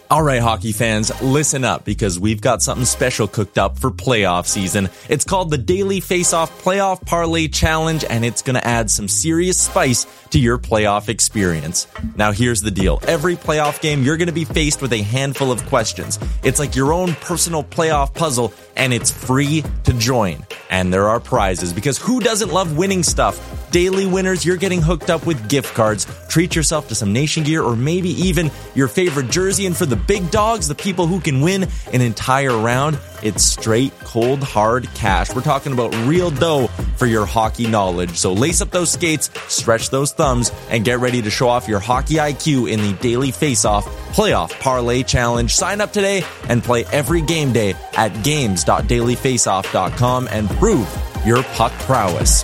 All right, hockey fans, listen up because we've got something special cooked up for playoff season. It's called the Daily Face-Off Playoff Parlay Challenge, and it's going to add some serious spice to your playoff experience. Now, here's the deal. Every playoff game, you're going to be faced with a handful of questions. It's like your own personal playoff puzzle, and it's free to join. And there are prizes, because who doesn't love winning stuff? Daily winners, you're getting hooked up with gift cards. Treat yourself to some Nation gear or maybe even your favorite jersey. And for the big dogs, the people who can win an entire round, it's straight, cold, hard cash. We're talking about real dough for your hockey knowledge. So lace up those skates, stretch those thumbs, and get ready to show off your hockey IQ in the Daily Face-Off Playoff Parlay Challenge. Sign up today and play every game day at games.dailyfaceoff.com and prove your puck prowess.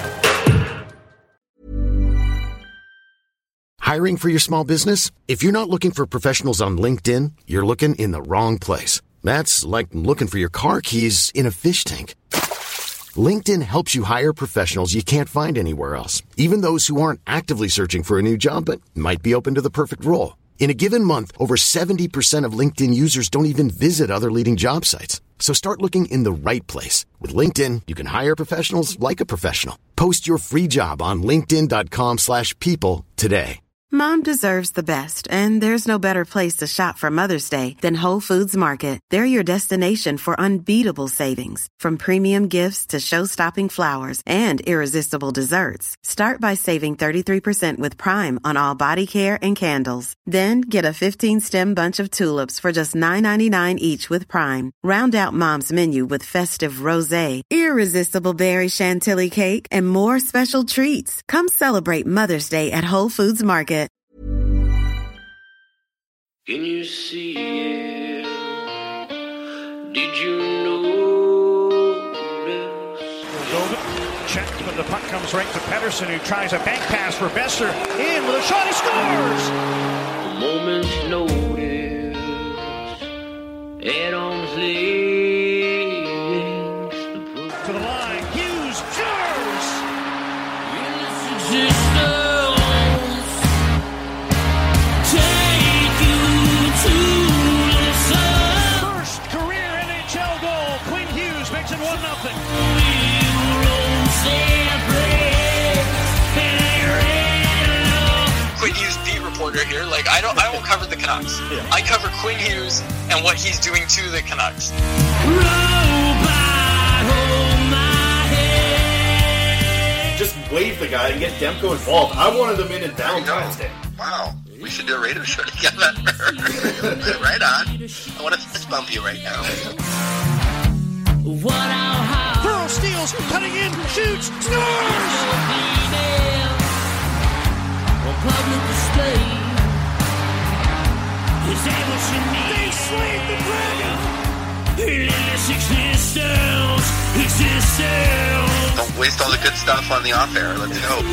Hiring for your small business? If you're not looking for professionals on LinkedIn, you're looking in the wrong place. That's like looking for your car keys in a fish tank. LinkedIn helps you hire professionals you can't find anywhere else, even those who aren't actively searching for a new job but might be open to the perfect role. In a given month, over 70% of LinkedIn users don't even visit other leading job sites. So start looking in the right place. With LinkedIn, you can hire professionals like a professional. Post your free job on linkedin.com/people today. Mom deserves the best, and there's no better place to shop for Mother's Day than Whole Foods Market. They're your destination for unbeatable savings, from premium gifts to show-stopping flowers and irresistible desserts. Start by saving 33% with Prime on all body care and candles. Then get a 15-stem bunch of tulips for just $9.99 each with Prime. Round out Mom's menu with festive rosé, irresistible berry chantilly cake, and more special treats. Come celebrate Mother's Day at Whole Foods Market. Can you see it? Did you notice? Checked, but the puck comes right to Pettersson, who tries a bank pass for Besser. In with a shot, he scores! A moment's notice. At arm's length. To the line, Hughes scores! First career NHL goal. Quinn Hughes makes it 1-0. Quinn Hughes beat reporter here. Like I don't cover the Canucks. Yeah. I cover Quinn Hughes and what he's doing to the Canucks. Just wave the guy and get Demko involved. I wanted them in Valentine's Day. Wow. We should do a radio show together. Right on. I want to fist bump you right now. Burrow steals, cutting in, shoots, scores! They slayed the dragon! Don't waste all the good stuff on the off air. Let's go.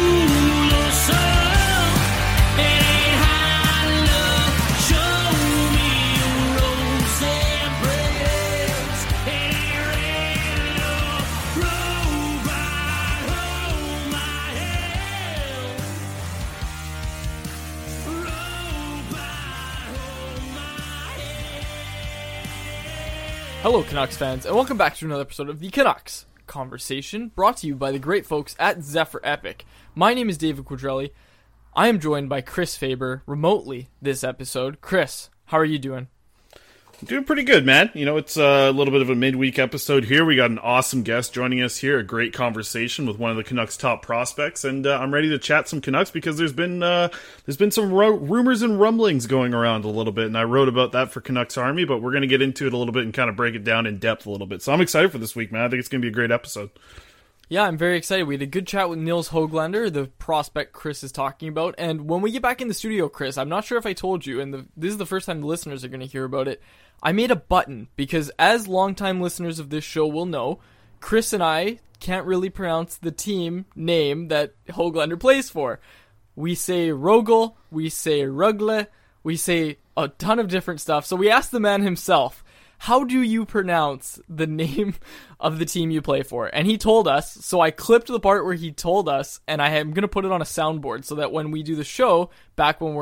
Hello, Canucks fans, and welcome back to another episode of the Canucks Conversation, brought to you by the great folks at Zephyr Epic. My name is David Quadrelli. I am joined by Chris Faber remotely this episode. Chris, how are you doing? Doing pretty good, man. You know, it's a little bit of a midweek episode here. We got an awesome guest joining us here, a great conversation with one of the Canucks' top prospects, and I'm ready to chat some Canucks because there's been some rumors and rumblings going around a little bit, and I wrote about that for Canucks Army, but we're going to get into it a little bit and kind of break it down in depth a little bit. So I'm excited for this week, man. I think it's going to be a great episode. Yeah, I'm very excited. We had a good chat with Nils Höglander, the prospect Chris is talking about, and when we get back in the studio, Chris, I'm not sure if I told you, and this is the first time the listeners are going to hear about it, I made a button, because as longtime listeners of this show will know, Chris and I can't really pronounce the team name that Höglander plays for. We say Rogel, we say Rögle, we say a ton of different stuff, so we asked the man himself, how do you pronounce the name of the team you play for? And he told us, so I clipped the part where he told us, and I am going to put it on a soundboard so that when we do the show, back when we're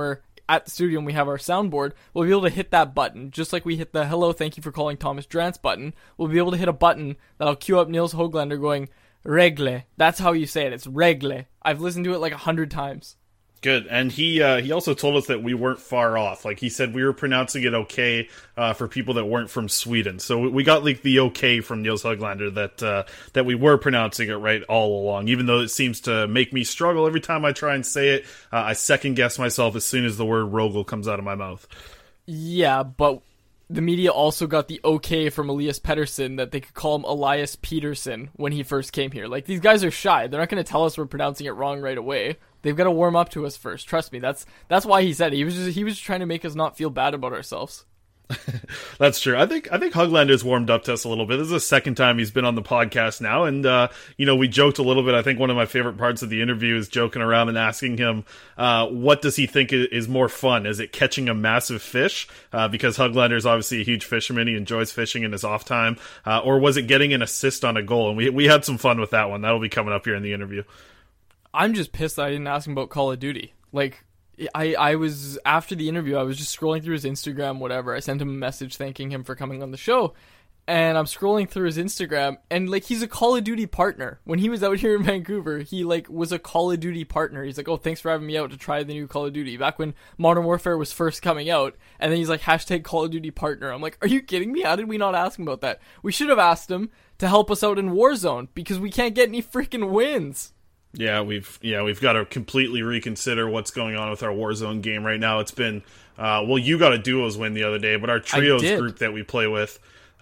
at the studio and we have our soundboard, we'll be able to hit that button. Just like we hit the hello, thank you for calling Thomas Drance button, we'll be able to hit a button that'll cue up Nils Höglander going, Regle. That's how you say it. It's Regle. I've listened to it like 100 times. Good, and he also told us that we weren't far off. Like, he said we were pronouncing it okay for people that weren't from Sweden. So we got like the okay from Nils Höglander that we were pronouncing it right all along. Even though it seems to make me struggle every time I try and say it, I second guess myself as soon as the word Rogel comes out of my mouth. Yeah, but the media also got the okay from Elias Pettersson that they could call him Elias Peterson when he first came here. Like, these guys are shy. They're not going to tell us we're pronouncing it wrong right away. They've got to warm up to us first. Trust me. That's why he said it. He was just trying to make us not feel bad about ourselves. That's true. I think Höglander's warmed up to us a little bit. This is the second time he's been on the podcast now, and we joked a little bit. I think one of my favorite parts of the interview is joking around and asking him what does he think is more fun? Is it catching a massive fish because Höglander is obviously a huge fisherman, he enjoys fishing in his off time, or was it getting an assist on a goal? And we had some fun with that one. That'll be coming up here in the interview. I'm just pissed that I didn't ask him about Call of Duty. Like, I was, after the interview, I was just scrolling through his Instagram, whatever. I sent him a message thanking him for coming on the show, and I'm scrolling through his Instagram, and, like, he's a Call of Duty partner. When he was out here in Vancouver, he, like, was a Call of Duty partner. He's like, oh, thanks for having me out to try the new Call of Duty. Back when Modern Warfare was first coming out, and then he's like, hashtag Call of Duty partner. I'm like, are you kidding me? How did we not ask him about that? We should have asked him to help us out in Warzone, because we can't get any freaking wins. Yeah, we've got to completely reconsider what's going on with our Warzone game right now. It's been you got a duos win the other day, but our trios group that we play with,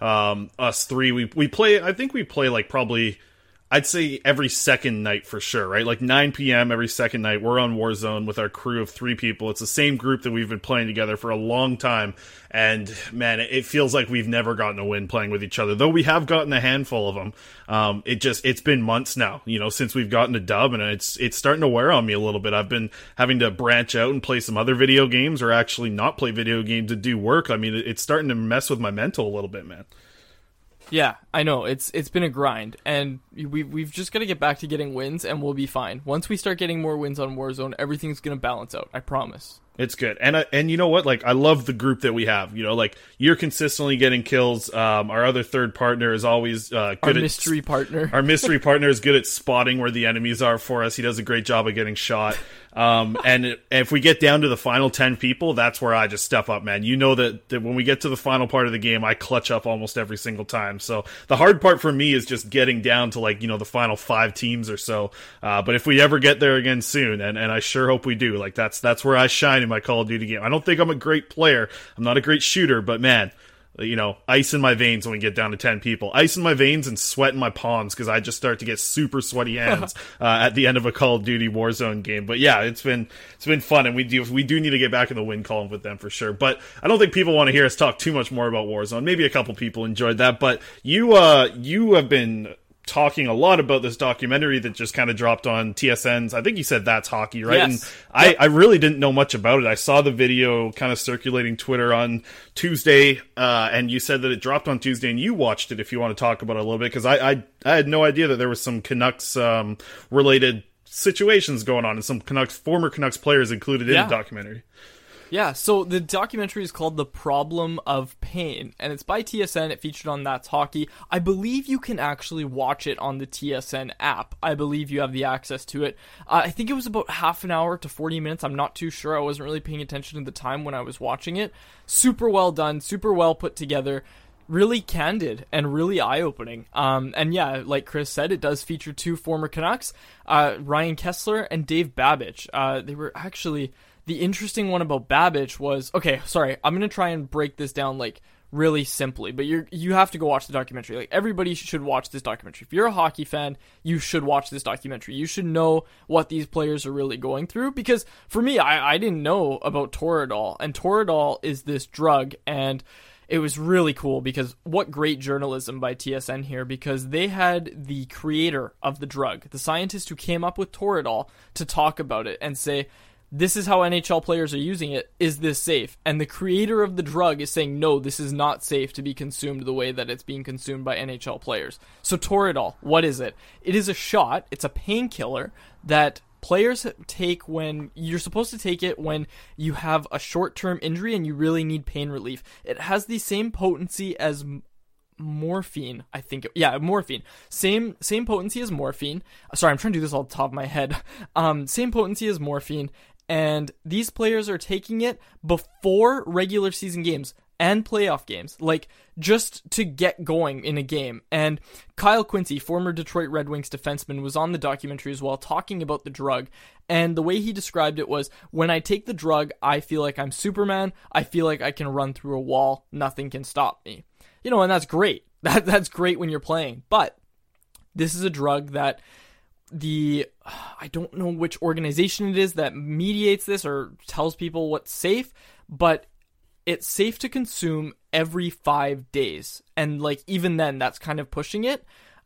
us three, we play. I think we play like probably, I'd say every second night for sure, right? Like 9 p.m. every second night, we're on Warzone with our crew of 3 people. It's the same group that we've been playing together for a long time, and man, it feels like we've never gotten a win playing with each other. Though we have gotten a handful of them. It's been months now, since we've gotten a dub, and it's starting to wear on me a little bit. I've been having to branch out and play some other video games, or actually not play video games to do work. I mean, it's starting to mess with my mental a little bit, man. Yeah, I know. It's been a grind, and we've just got to get back to getting wins, and we'll be fine. Once we start getting more wins on Warzone, everything's going to balance out. I promise. It's good. And you know what? Like, I love the group that we have. Like, you're consistently getting kills. Our other third partner is always good. Our mystery partner. Our mystery partner is good at spotting where the enemies are for us. He does a great job of getting shot. And if we get down to the final 10 people, that's where I just step up, man. You know that when we get to the final part of the game, I clutch up almost every single time. So the hard part for me is just getting down to, like, the final 5 teams or so. But if we ever get there again soon, and I sure hope we do, like, that's where I shine in my Call of Duty game. I don't think I'm a great player. I'm not a great shooter, but man, ice in my veins when we get down to 10 people. Ice in my veins and sweat in my palms, because I just start to get super sweaty hands at the end of a Call of Duty Warzone game. But yeah, it's been fun, and we do need to get back in the win column with them for sure. But I don't think people want to hear us talk too much more about Warzone. Maybe a couple people enjoyed that, but you have been talking a lot about this documentary that just kind of dropped on TSN's. I think you said That's Hockey, right? Yes. And I really didn't know much about it. I saw the video kind of circulating Twitter on Tuesday, and you said that it dropped on Tuesday, and you watched it. If you want to talk about it a little bit, because I had no idea that there was some Canucks related situations going on, and some former Canucks players included in the documentary. Yeah, so the documentary is called The Problem of Pain, and it's by TSN. It featured on That's Hockey. I believe you can actually watch it on the TSN app. I believe you have the access to it. I think it was about half an hour to 40 minutes. I'm not too sure. I wasn't really paying attention to the time when I was watching it. Super well done, super well put together. Really candid and really eye-opening. And yeah, like Chris said, it does feature 2 former Canucks, Ryan Kessler and Dave Babbage. They were actually... The interesting one about Babbage was... Okay, sorry, I'm going to try and break this down, like, really simply, but you have to go watch the documentary. Like, everybody should watch this documentary. If you're a hockey fan, you should watch this documentary. You should know what these players are really going through, because for me, I didn't know about Toradol, and Toradol is this drug, and it was really cool, because what great journalism by TSN here, because they had the creator of the drug, the scientist who came up with Toradol, to talk about it and say, this is how NHL players are using it. Is this safe? And the creator of the drug is saying, no, this is not safe to be consumed the way that it's being consumed by NHL players. So Toradol, what is it? It is a shot. It's a painkiller that players take when you're supposed to take it when you have a short-term injury and you really need pain relief. It has the same potency as morphine, I think. Morphine. Same potency as morphine. Sorry, I'm trying to do this off the top of my head. Same potency as morphine, and these players are taking it before regular season games and playoff games, like just to get going in a game. And Kyle Quincy, former Detroit Red Wings defenseman, was on the documentary as well, talking about the drug. And the way he described it was, when I take the drug, I feel like I'm Superman. I feel like I can run through a wall. Nothing can stop me. You know, and that's great. That's great when you're playing. But this is a drug that I don't know which organization it is that mediates this or tells people what's safe, but it's safe to consume every 5 days. And like, even then, that's kind of pushing it.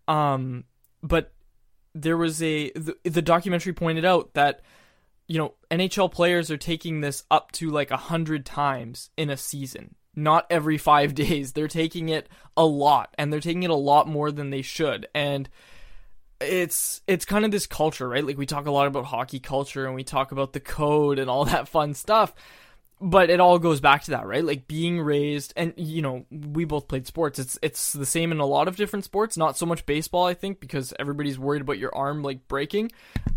But there was the documentary pointed out that, you know, NHL players are taking this up to like 100 times in a season. Not every 5 days. They're taking it a lot, and they're taking it a lot more than they should. And it's kind of this culture, right? Like, we talk a lot about hockey culture and we talk about the code and all that fun stuff. But it all goes back to that, right? Like, being raised, and, you know, we both played sports. It's the same in a lot of different sports. Not so much baseball, I think, because everybody's worried about your arm, like, breaking.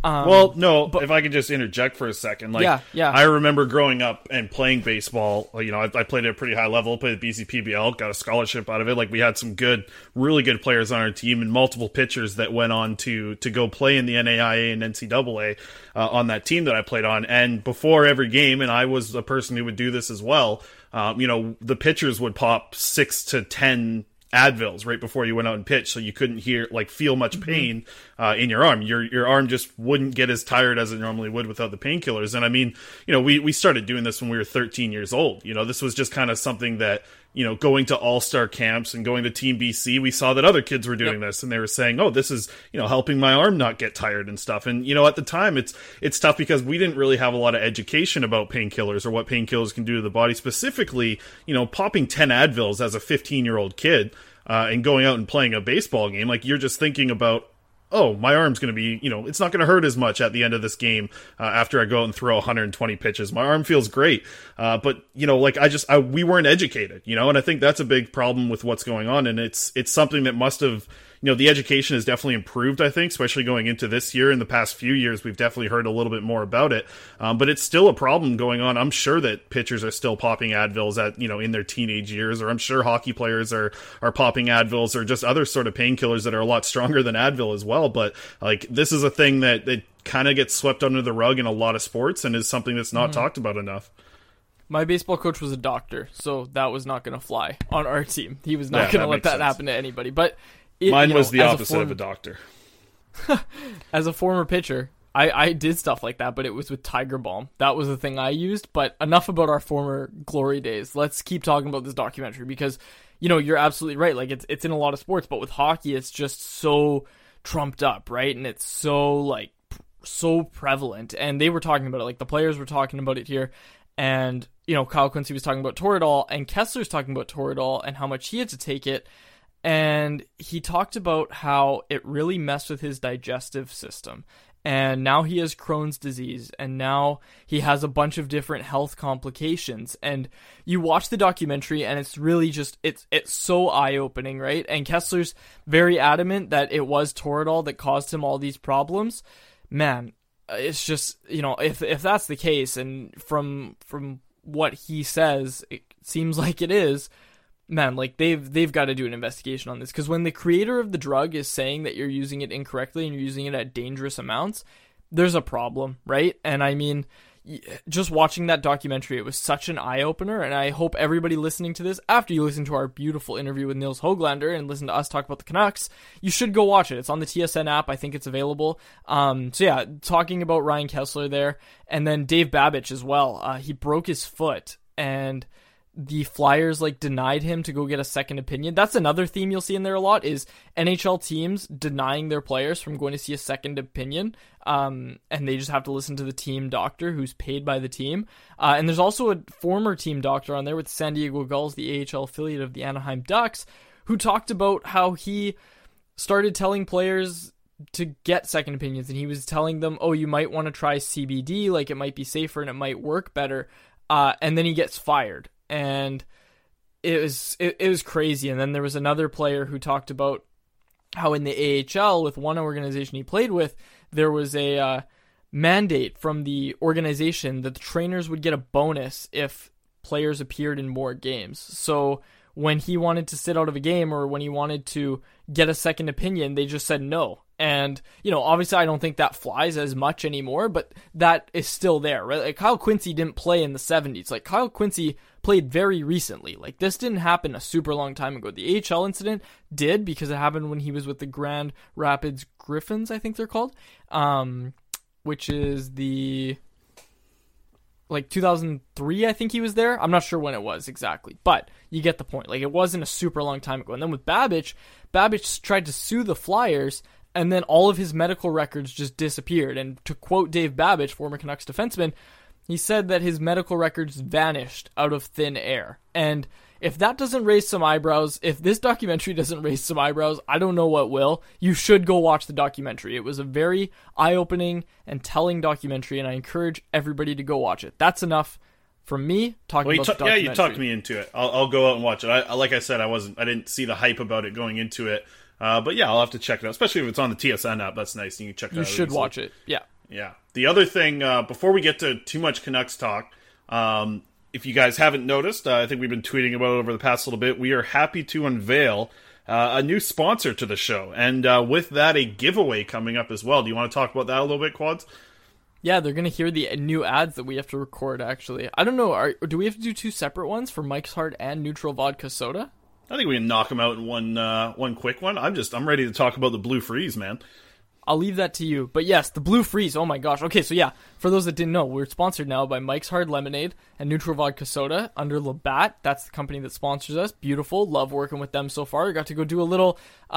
If I could just interject for a second. Like, yeah. I remember growing up and playing baseball. You know, I played at a pretty high level, played at BCPBL, got a scholarship out of it. Like, we had some really good players on our team and multiple pitchers that went on to go play in the NAIA and NCAA on that team that I played on. And before every game, and I was a person who would do this as well, you know, the pitchers would pop 6 to 10 Advils right before you went out and pitched, so you couldn't feel much pain in your arm. Your arm just wouldn't get as tired as it normally would without the painkillers. And I mean, you know, we started doing this when we were 13 years old. You know, this was just kind of something that, you know, going to all-star camps and going to Team BC, we saw that other kids were doing this, and they were saying, oh, this is, you know, helping my arm not get tired and stuff. And, you know, at the time, it's tough because we didn't really have a lot of education about painkillers or what painkillers can do to the body. Specifically, you know, popping 10 Advils as a 15-year-old kid and going out and playing a baseball game, like, you're just thinking about, oh, my arm's going to be, you know, it's not going to hurt as much at the end of this game after I go out and throw 120 pitches. My arm feels great. But, you know, like, we weren't educated, you know, and I think that's a big problem with what's going on. And it's something that must have, you know, the education has definitely improved, I think, especially going into this year. In the past few years, we've definitely heard a little bit more about it. But it's still a problem going on. I'm sure that pitchers are still popping Advils in their teenage years, or I'm sure hockey players are popping Advils or just other sort of painkillers that are a lot stronger than Advil as well. But like, this is a thing that kind of gets swept under the rug in a lot of sports and is something that's not talked about enough. My baseball coach was a doctor, so that was not going to fly on our team. He was not going to let that happen to anybody. But mine was the opposite of a doctor. As a former pitcher, I did stuff like that, but it was with Tiger Balm. That was the thing I used. But enough about our former glory days. Let's keep talking about this documentary because, you know, you're absolutely right. Like, it's in a lot of sports, but with hockey, it's just so trumped up, right? And it's so prevalent. And they were talking about it. Like, the players were talking about it here. And, you know, Kyle Quincy was talking about Toradol, and Kessler's talking about Toradol and how much he had to take it. And he talked about how it really messed with his digestive system. And now he has Crohn's disease, and now he has a bunch of different health complications. And you watch the documentary, and it's really just, it's so eye-opening, right? And Kessler's very adamant that it was Toradol that caused him all these problems. Man, it's just, you know, if that's the case, and from what he says, it seems like it is, man, like, they've got to do an investigation on this, because when the creator of the drug is saying that you're using it incorrectly and you're using it at dangerous amounts, there's a problem, right? And I mean, just watching that documentary, it was such an eye-opener, and I hope everybody listening to this, after you listen to our beautiful interview with Nils Höglander and listen to us talk about the Canucks, you should go watch it. It's on the TSN app. I think it's available. So yeah, talking about Ryan Kesler there, and then Dave Babich as well. He broke his foot, and the Flyers denied him to go get a second opinion. That's another theme you'll see in there a lot, is NHL teams denying their players from going to see a second opinion. And they just have to listen to the team doctor who's paid by the team. And there's also a former team doctor on there with San Diego Gulls, the AHL affiliate of the Anaheim Ducks, who talked about how he started telling players to get second opinions, and he was telling them, oh, you might want to try CBD, like it might be safer and it might work better, and then he gets fired, and it was crazy. And then there was another player who talked about how in the AHL with one organization he played with, there was a mandate from the organization that the trainers would get a bonus if players appeared in more games. So when he wanted to sit out of a game or when he wanted to get a second opinion, they just said no. And, obviously I don't think that flies as much anymore, but that is still there, right? Like Kyle Quincy didn't play in the 70s. Like Kyle Quincy played very recently. Like this didn't happen a super long time ago. The AHL incident did, because it happened when he was with the Grand Rapids Griffins, I think they're called, which is the... 2003, I think he was there. I'm not sure when it was exactly, but you get the point. Like, it wasn't a super long time ago. And then with Babbage tried to sue the Flyers, and then all of his medical records just disappeared. And to quote Dave Babbage, former Canucks defenseman, he said that his medical records vanished out of thin air. And if that doesn't raise some eyebrows, if this documentary doesn't raise some eyebrows, I don't know what will. You should go watch the documentary. It was a very eye-opening and telling documentary, and I encourage everybody to go watch it. That's enough from me talking about the documentary. Yeah, you talked me into it. I'll go out and watch it. Like I said, I didn't see the hype about it going into it. But yeah, I'll have to check it out, especially if it's on the TSN app. That's nice. You can check it out. You should watch it. Yeah. Yeah. The other thing, before we get to too much Canucks talk, if you guys haven't noticed, I think we've been tweeting about it over the past little bit. We are happy to unveil a new sponsor to the show, and with that, a giveaway coming up as well. Do you want to talk about that a little bit, Quads? Yeah, they're going to hear the new ads that we have to record, actually. I don't know, do we have to do two separate ones for Mike's Hard and Neutral Vodka Soda? I think we can knock them out in one quick one. I'm ready to talk about the Blue Freeze, man. I'll leave that to you. But yes, the Blue Freeze. Oh my gosh. Okay, so yeah, for those that didn't know, we're sponsored now by Mike's Hard Lemonade and Neutral Vodka Soda under Labatt. That's the company that sponsors us. Beautiful. Love working with them so far. We got to go do a little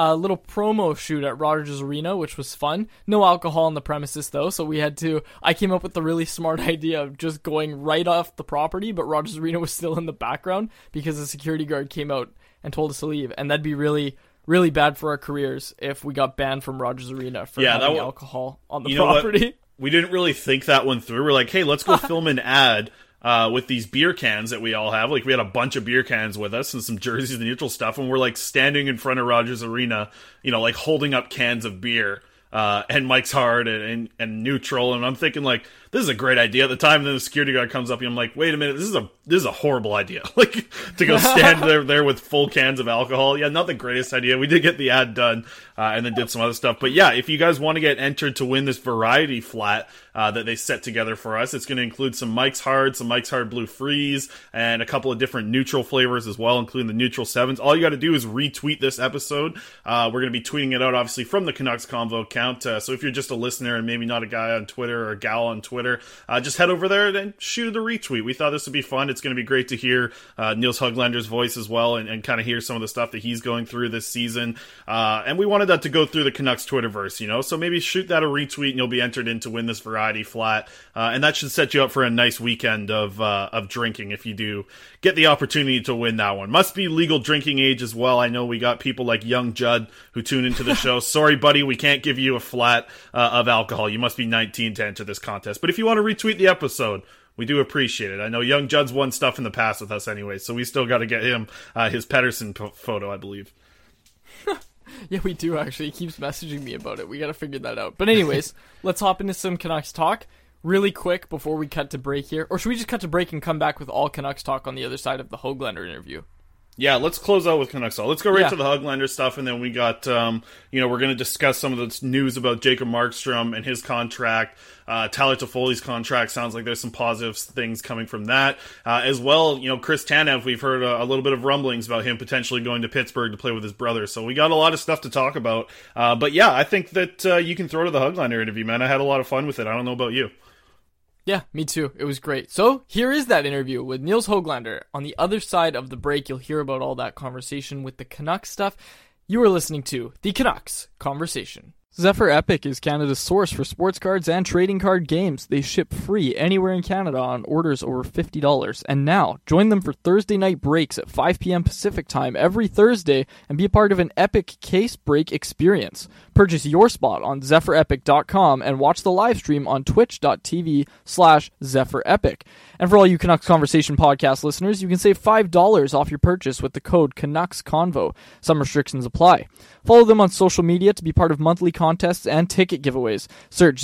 promo shoot at Rogers Arena, which was fun. No alcohol on the premises though, so I came up with the really smart idea of just going right off the property, but Rogers Arena was still in the background because the security guard came out and told us to leave, and that'd be really bad for our careers if we got banned from Rogers Arena for having alcohol on the property. We didn't really think that one through. We're like, hey, let's go film an ad with these beer cans that we all have. Like, we had a bunch of beer cans with us and some jerseys and neutral stuff, and we're like standing in front of Rogers Arena, like holding up cans of beer. And Mike's Hard and Neutral, and I'm thinking like, this is a great idea at the time. And then the security guard comes up and I'm like, wait a minute, this is a horrible idea. Like, to go stand there with full cans of alcohol. Yeah, not the greatest idea. We did get the ad done and then did some other stuff. But yeah, if you guys want to get entered to win this variety flat that they set together for us, it's going to include some Mike's Hard Blue Freeze, and a couple of different neutral flavors as well, including the Neutral 7s. All you got to do is retweet this episode. We're going to be tweeting it out, obviously, from the Canucks Convo account. So if you're just a listener and maybe not a guy on Twitter or a gal on Twitter, just head over there and shoot a retweet. We thought this would be fun. It's going to be great to hear Nils Höglander's voice as well, and kind of hear some of the stuff that he's going through this season. And we wanted that to go through the Canucks Twitterverse, so maybe shoot that a retweet and you'll be entered in to win this variety flat. And that should set you up for a nice weekend of drinking if you do get the opportunity to win that one. Must be legal drinking age as well. I know we got people like Young Judd who tune into the show. Sorry, buddy, we can't give you a flat of alcohol. You must be 19 to enter this contest. But if you want to retweet the episode, we do appreciate it. I know Young Judd's won stuff in the past with us anyway, so we still got to get him his Pettersson photo, I believe. Yeah, we do actually. He keeps messaging me about it. We got to figure that out. But anyways, let's hop into some Canucks talk really quick before we cut to break here. Or should we just cut to break and come back with all Canucks talk on the other side of the Höglander interview? Yeah, let's close out with Canucks talk. Let's go right to the Höglander stuff, and then we got, we're going to discuss some of the news about Jacob Markstrom and his contract. Tyler Toffoli's contract, sounds like there's some positive things coming from that. As well, Chris Tanev, we've heard a little bit of rumblings about him potentially going to Pittsburgh to play with his brother. So we got a lot of stuff to talk about. But yeah, I think that you can throw to the Höglander interview, man. I had a lot of fun with it. I don't know about you. Yeah, me too. It was great. So here is that interview with Nils Höglander. On the other side of the break, you'll hear about all that conversation with the Canucks stuff. You are listening to the Canucks Conversation. Zephyr Epic is Canada's source for sports cards and trading card games. They ship free anywhere in Canada on orders over $50. And now, join them for Thursday night breaks at 5 p.m. Pacific time every Thursday and be a part of an epic case break experience. Purchase your spot on ZephyrEpic.com and watch the live stream on twitch.tv/ZephyrEpic. And for all you Canucks Conversation podcast listeners, you can save $5 off your purchase with the code CanucksConvo. Some restrictions apply. Follow them on social media to be part of monthly contests and ticket giveaways. Search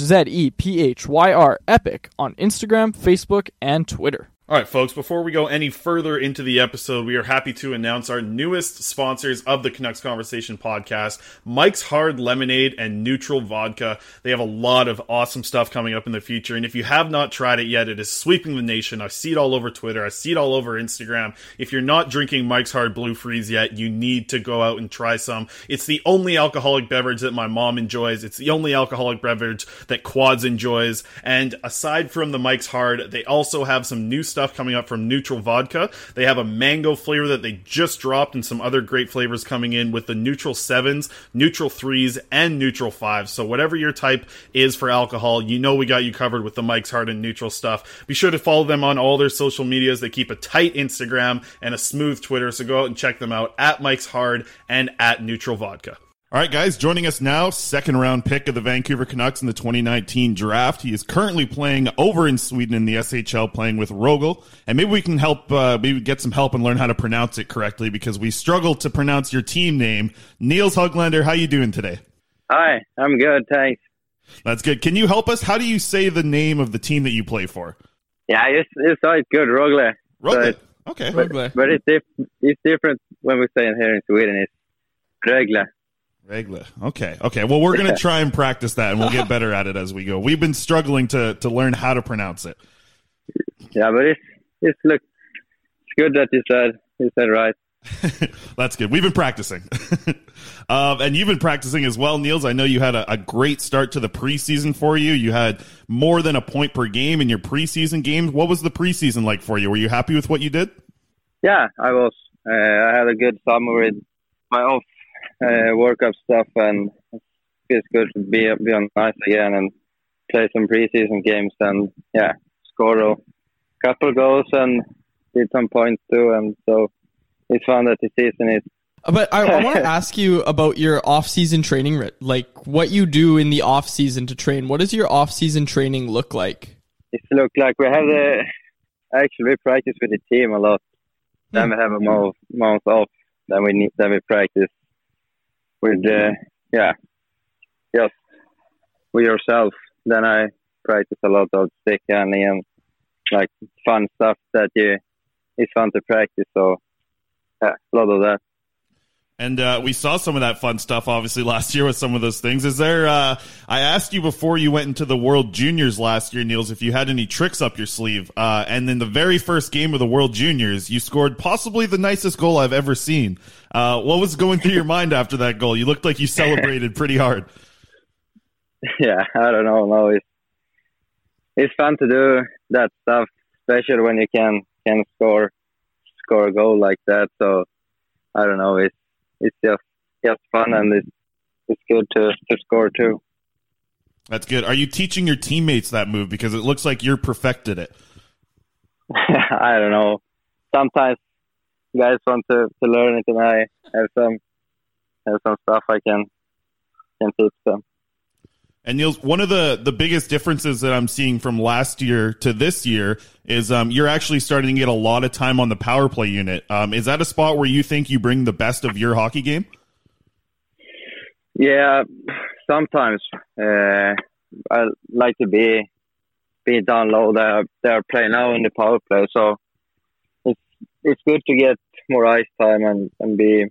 ZEPHYR Epic on Instagram, Facebook, and Twitter. All right, folks, before we go any further into the episode, we are happy to announce our newest sponsors of the Canucks Conversation podcast, Mike's Hard Lemonade and Neutral Vodka. They have a lot of awesome stuff coming up in the future, and if you have not tried it yet, it is sweeping the nation. I see it all over Twitter. I see it all over Instagram. If you're not drinking Mike's Hard Blue Freeze yet, you need to go out and try some. It's the only alcoholic beverage that my mom enjoys. It's the only alcoholic beverage that Quads enjoys, and aside from the Mike's Hard, they also have some new stuff coming up from Neutral Vodka. They have a mango flavor that they just dropped and some other great flavors coming in with the Neutral 7s, Neutral 3s, and Neutral 5s. So whatever your type is for alcohol, you know we got you covered with the Mike's Hard and Neutral stuff. Be sure to follow them on all their social medias. They keep a tight Instagram and a smooth Twitter, so go out and check them out at Mike's Hard and at Neutral Vodka. All right, guys, joining us now, second-round pick of the Vancouver Canucks in the 2019 draft. He is currently playing over in Sweden in the SHL, playing with Rögle. And maybe we can help, maybe get some help and learn how to pronounce it correctly, because we struggle to pronounce your team name. Niels Höglander, how you doing today? Hi, I'm good, thanks. That's good. Can you help us? How do you say the name of the team that you play for? Yeah, it's good, Rögle. Rögle, okay. Rögle. But it's different when we say it here in Sweden. It's Rögle. Rögle. Okay. Well, we're going to try and practice that, and we'll get better at it as we go. We've been struggling to learn how to pronounce it. Yeah, but it's good that you said right. That's good. We've been practicing. And you've been practicing as well, Niels. I know you had a great start to the preseason for you. You had more than a point per game in your preseason games. What was the preseason like for you? Were you happy with what you did? Yeah, I was. I had a good summer with my off workup stuff, and it's good to be on ice again and play some preseason games, and yeah, score a couple goals and did some points too, and so it's fun that the season is. But I want to ask you about your off-season training, like what you do in the off-season to train. What does your off-season training look like? It looks like we practice with the team a lot. Then we have a month off. Then we practice with just with yourself. Then I practice a lot of stick handling and like fun stuff that it's fun to practice. So yeah, a lot of that. And we saw some of that fun stuff, obviously, last year with some of those things. Is there, I asked you before you went into the World Juniors last year, Niels, if you had any tricks up your sleeve. And in the very first game of the World Juniors, you scored possibly the nicest goal I've ever seen. What was going through your mind after that goal? You looked like you celebrated pretty hard. Yeah, I don't know. No, it's fun to do that stuff, especially when you can score a goal like that. So, I don't know, it's just fun, and it's good to score too. That's good. Are you teaching your teammates that move? Because it looks like you're perfected it. I don't know. Sometimes guys want to learn it, and I have some stuff I can teach them. And Niels, one of the biggest differences that I'm seeing from last year to this year is you're actually starting to get a lot of time on the power play unit. Is that a spot where you think you bring the best of your hockey game? Yeah, sometimes. I like to be down low. They're playing now in the power play, so it's good to get more ice time and be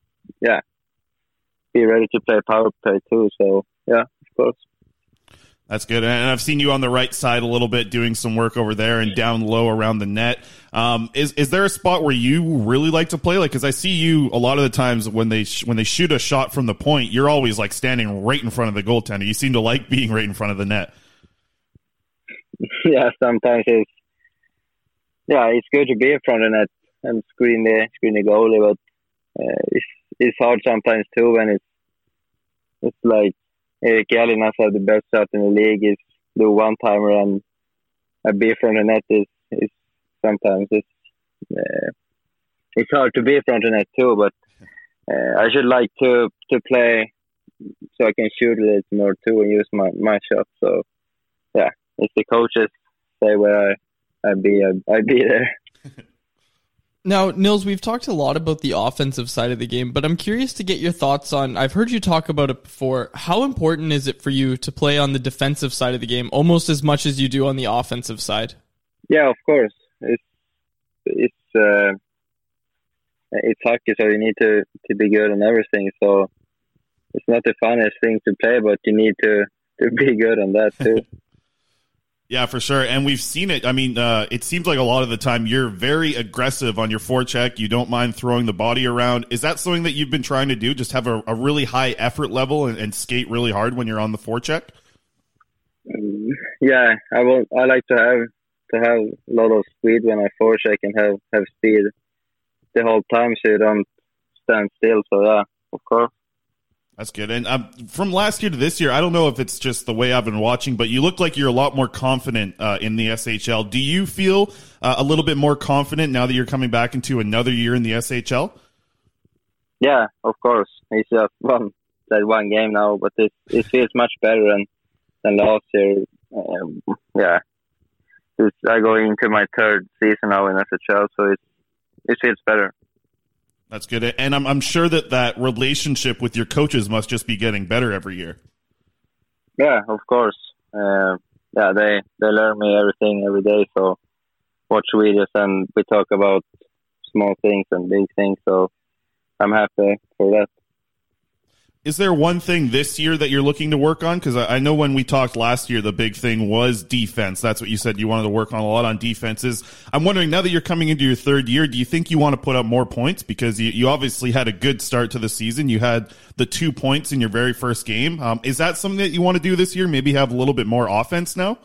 ready to play power play too. So yeah. Close. That's good. And I've seen you on the right side a little bit doing some work over there and down low around the net. Is there a spot where you really like to play? Like, because I see you a lot of the times when they shoot a shot from the point, you're always like standing right in front of the goaltender. You seem to like being right in front of the net. Yeah, sometimes it's good to be in front of the net and screen the goalie, but it's hard sometimes too when it's like Erik Elinas have the best shot in the league is do one-timer, and a beat from the net is sometimes it's hard to beat from the net too, but I should like to play so I can shoot a little more too and use my shot. So yeah, if the coaches say where I'd be there. Now, Nils, we've talked a lot about the offensive side of the game, but I'm curious to get your thoughts on, I've heard you talk about it before, how important is it for you to play on the defensive side of the game almost as much as you do on the offensive side? Yeah, of course. It's hockey, so you need to be good on everything. So it's not the funnest thing to play, but you need to be good on that too. Yeah, for sure. And we've seen it. I mean, it seems like a lot of the time you're very aggressive on your forecheck. You don't mind throwing the body around. Is that something that you've been trying to do? Just have a really high effort level and skate really hard when you're on the forecheck? Yeah, I like to have a lot of speed when I forecheck and have speed the whole time so you don't stand still. So yeah, of course. That's good. And from last year to this year, I don't know if it's just the way I've been watching, but you look like you're a lot more confident in the SHL. Do you feel a little bit more confident now that you're coming back into another year in the SHL? Yeah, of course. It's just one game now, but it feels much better than last year. Yeah, I go into my third season now in SHL, so it feels better. That's good. And I'm sure that relationship with your coaches must just be getting better every year. Yeah, of course. Yeah, they learn me everything every day. So watch videos and we talk about small things and big things. So I'm happy for that. Is there one thing this year that you're looking to work on? Because I know when we talked last year, the big thing was defense. That's what you said you wanted to work on a lot on defenses. I'm wondering, now that you're coming into your third year, do you think you want to put up more points? Because you obviously had a good start to the season. You had the 2 points in your very first game. Is that something that you want to do this year? Maybe have a little bit more offense now?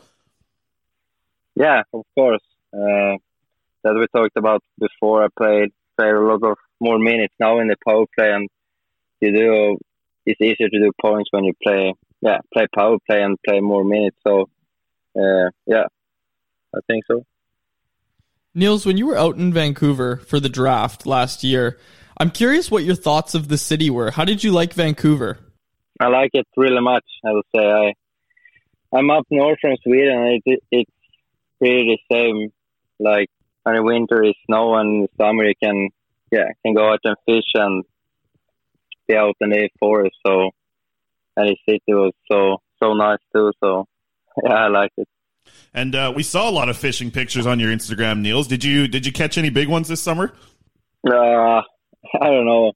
Yeah, of course. As we talked about before, I played a lot of more minutes now in the power play, and it's easier to do points when you play power play and play more minutes. So, yeah, I think so. Nils, when you were out in Vancouver for the draft last year, I'm curious what your thoughts of the city were. How did you like Vancouver? I like it really much, I would say. I'm up north from Sweden, and it's pretty the same. Like, in the winter it's snow, and in the summer you can go out and fish and be out in the forest. So, and the city was so nice too. So, yeah, I like it. And we saw a lot of fishing pictures on your Instagram, Nils. Did you catch any big ones this summer? I don't know.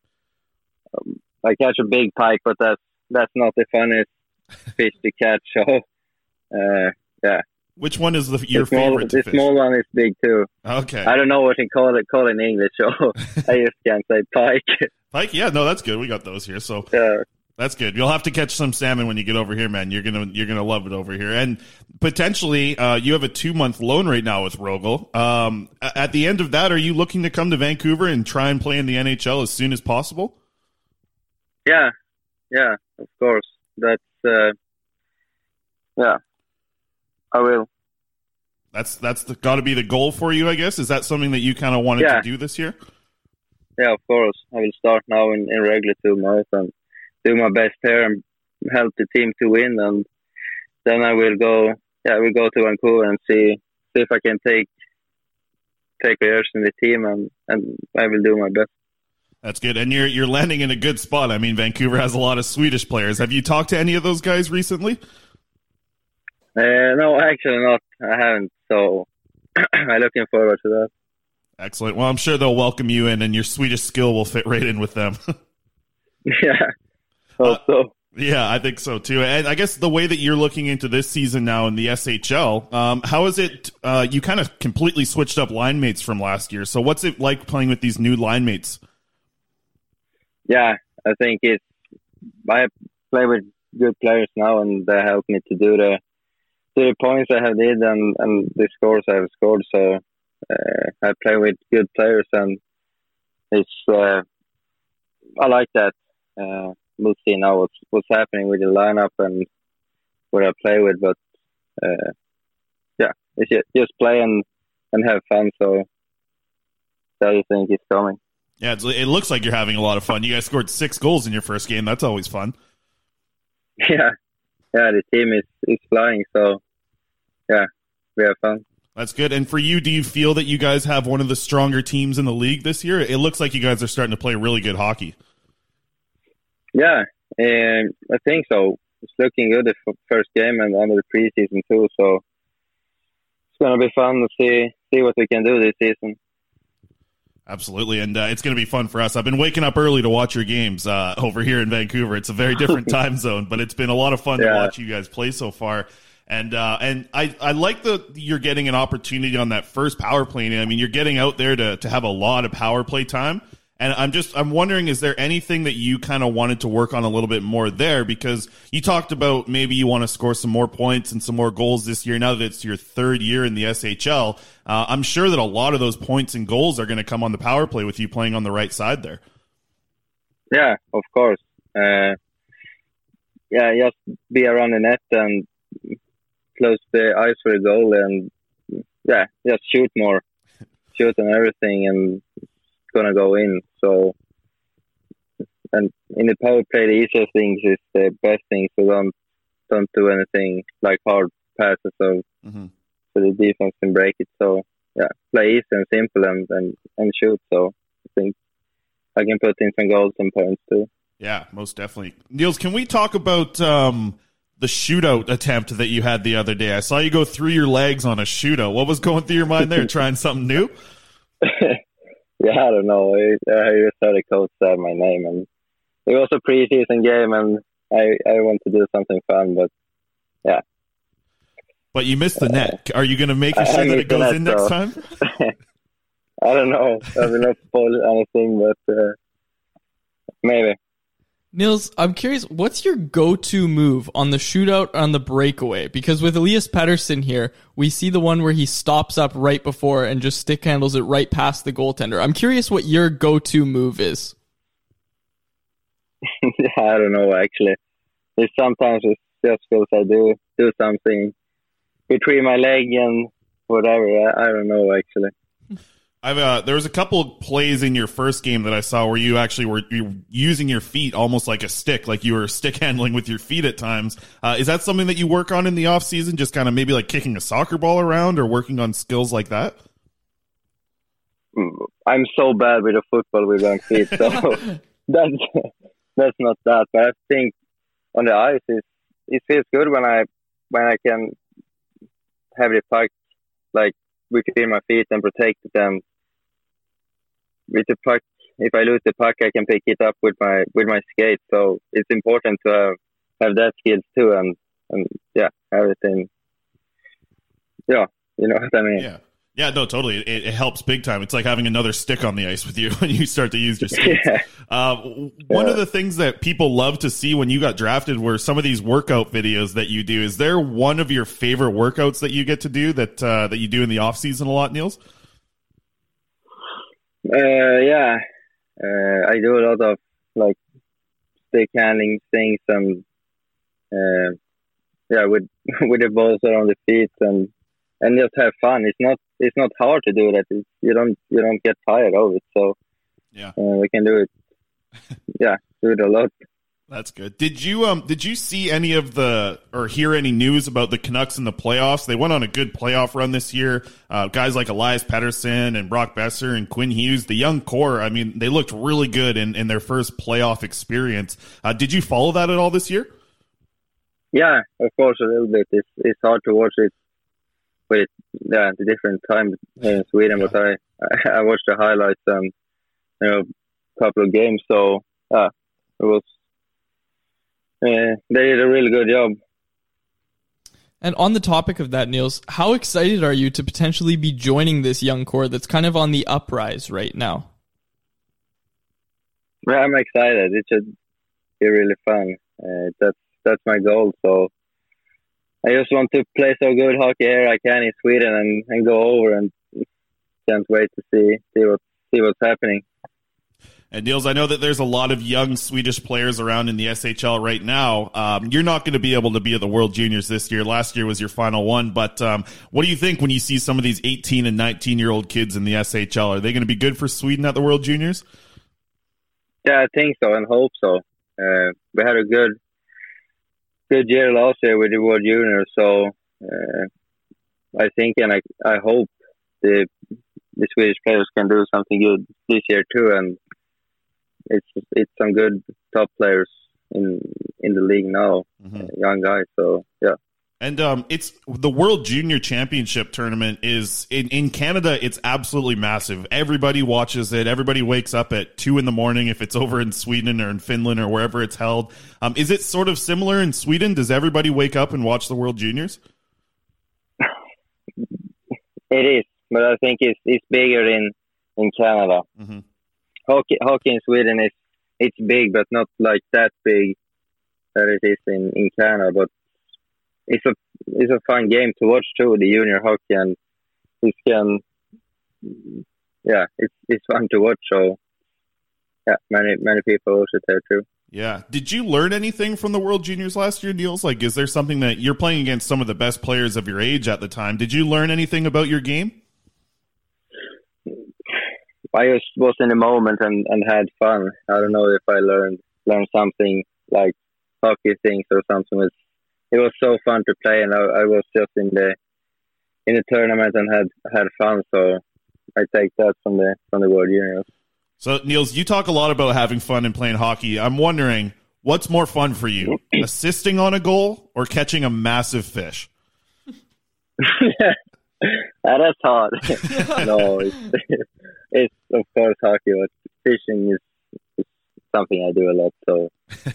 I catch a big pike, but that's not the funniest fish to catch. So, yeah. Which one is your favorite to fish? The small one is big too. Okay. I don't know what you call it in English, so I just can't say pike. Pike? Yeah, no, that's good. We got those here, so that's good. You'll have to catch some salmon when you get over here, man. You're gonna love it over here. And potentially, you have a 2-month loan right now with Rögle. At the end of that, are you looking to come to Vancouver and try and play in the NHL as soon as possible? Yeah, of course. That's yeah. I will. That's got to be the goal for you, I guess. Is that something that you kind of wanted to do this year? Yeah, of course. I will start now in regular 2 months and do my best here and help the team to win. And then I will go. Yeah, we'll go to Vancouver and see if I can take years in the team, and I will do my best. That's good. And you're landing in a good spot. I mean, Vancouver has a lot of Swedish players. Have you talked to any of those guys recently? No, actually not. I haven't. So I'm looking forward to that. Excellent. Well, I'm sure they'll welcome you in, and your Swedish skill will fit right in with them. Yeah. So. Yeah, I think so too. And I guess the way that you're looking into this season now in the SHL, how is it? You kind of completely switched up line mates from last year. So what's it like playing with these new line mates? Yeah, I think I play with good players now, and they help me to do the points I have did and the scores I have scored. So I play with good players, and it's I like that. we'll see now what's happening with the lineup and what I play with. But it's just play and have fun. So I think it's coming. Yeah, it looks like you're having a lot of fun. You guys scored 6 goals in your first game. That's always fun. Yeah, the team is flying. So yeah, we have fun. That's good. And for you, do you feel that you guys have one of the stronger teams in the league this year? It looks like you guys are starting to play really good hockey. Yeah, and I think so. It's looking good the first game and under the preseason too. So it's going to be fun to see what we can do this season. Absolutely, and it's going to be fun for us. I've been waking up early to watch your games over here in Vancouver. It's a very different time zone, but it's been a lot of fun to watch you guys play so far. And I like you're getting an opportunity on that first power play. I mean, you're getting out there to have a lot of power play time. And I'm wondering, is there anything that you kind of wanted to work on a little bit more there? Because you talked about maybe you want to score some more points and some more goals this year. Now that it's your third year in the SHL, I'm sure that a lot of those points and goals are going to come on the power play with you playing on the right side there. Yeah, of course. Just be around the net and close the ice for the goal, and just shoot more, shoot and everything, and it's gonna go in. So, and in the power play, the easiest things is the best thing. So don't do anything like hard passes, so the defense can break it. So play easy and simple and shoot. So I think I can put in some goals and points too. Yeah, most definitely. Niels, can we talk about the shootout attempt that you had the other day? I saw you go through your legs on a shootout. What was going through your mind there? Trying something new? I don't know. I just heard a coach say my name, and it was a preseason game, and I want to do something fun, but yeah. But you missed the net. Are you going to make sure that it goes in next time? I don't know. I will not spoil anything, but maybe. Niels, I'm curious, what's your go-to move on the shootout or on the breakaway? Because with Elias Pettersson here, we see the one where he stops up right before and just stick handles it right past the goaltender. I'm curious what your go-to move is. I don't know, actually. Sometimes it's just because I do something between my leg and whatever. I don't know, actually. There was a couple of plays in your first game that I saw where you actually were using your feet almost like a stick, like you were stick handling with your feet at times. Is that something that you work on in the off season? Just kind of maybe like kicking a soccer ball around or working on skills like that? I'm so bad with the football with my feet, so that's not that. But I think on the ice it feels good when I can have the puck like between my feet and protect them. With the puck, if I lose the puck, I can pick it up with my skate. So it's important to have that skills too, and everything. Yeah, you know what I mean. Yeah, no, totally. It helps big time. It's like having another stick on the ice with you when you start to use your skates. One of the things that people love to see when you got drafted were some of these workout videos that you do. Is there one of your favorite workouts that you get to do that you do in the off season a lot, Niels? I do a lot of like stick handling things and with the balls around the feet and just have fun. It's not hard to do that. You don't get tired of it. So we can do it. Do it a lot. That's good. Did you see any of or hear any news about the Canucks in the playoffs? They went on a good playoff run this year. Guys like Elias Pettersson and Brock Besser and Quinn Hughes, the young core. I mean, they looked really good in their first playoff experience. Did you follow that at all this year? Yeah, of course, a little bit. It's hard to watch it with the different time here in Sweden, but I watched the highlights and a couple of games. So it was. They did a really good job. And on the topic of that, Niels, how excited are you to potentially be joining this young core that's kind of on the uprise right now? I'm excited. It should be really fun. That's my goal. So I just want to play so good hockey here I can in Sweden and go over, and can't wait to see what's happening. And Niels, I know that there's a lot of young Swedish players around in the SHL right now. You're not going to be able to be at the World Juniors this year. Last year was your final one. But what do you think when you see some of these 18 and 19-year-old kids in the SHL? Are they going to be good for Sweden at the World Juniors? Yeah, I think so and hope so. We had a good year last year with the World Juniors, so I think and I hope the Swedish players can do something good this year too, and it's some good top players in the league now, young guys. So yeah. And it's the World Junior Championship tournament is in Canada. It's absolutely massive. Everybody watches it. Everybody wakes up at 2 a.m. if it's over in Sweden or in Finland or wherever it's held. Is it sort of similar in Sweden? Does everybody wake up and watch the World Juniors? It is, but I think it's bigger in Canada. Mm-hmm. Hockey in Sweden it's big, but not like that big that it is in Canada. But it's a fun game to watch too, the junior hockey, and it's fun to watch. So yeah, many people watch it there too. Yeah. Did you learn anything from the World Juniors last year, Niels? Like, is there something that you're playing against some of the best players of your age at the time? Did you learn anything about your game? I just was in the moment and had fun. I don't know if I learned something like hockey things or something. It was so fun to play, and I was just in the tournament and had fun. So I take that from the World Juniors. So Niels, you talk a lot about having fun and playing hockey. I'm wondering, what's more fun for you, assisting on a goal or catching a massive fish? That's hard. No, it's of course hockey, but fishing is something I do a lot. So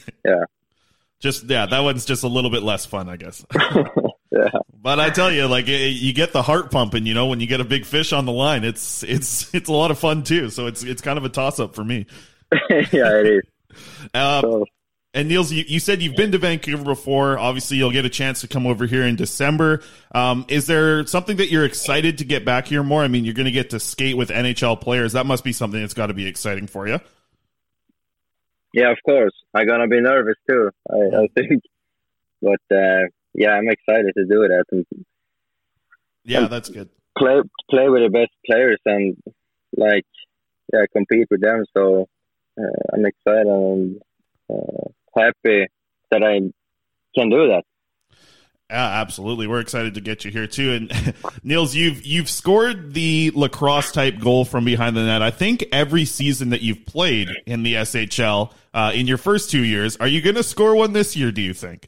yeah. That one's just a little bit less fun, I guess. Yeah. But I tell you, like, you get the heart pumping, when you get a big fish on the line. It's a lot of fun too. So it's kind of a toss up for me. Yeah, it is. And Niels, you said you've been to Vancouver before. Obviously, you'll get a chance to come over here in December. Is there something that you're excited to get back here more? I mean, you're going to get to skate with NHL players. That must be something that's got to be exciting for you. Yeah, of course. I'm going to be nervous too, I think. But, yeah, I'm excited to do that. Yeah, that's good. Play with the best players and, compete with them. So I'm excited and happy that I can do that. Yeah, absolutely. We're excited to get you here too. And Niels, you've scored the lacrosse type goal from behind the net. I think every season that you've played in the SHL in your first 2 years. Are you going to score one this year, do you think?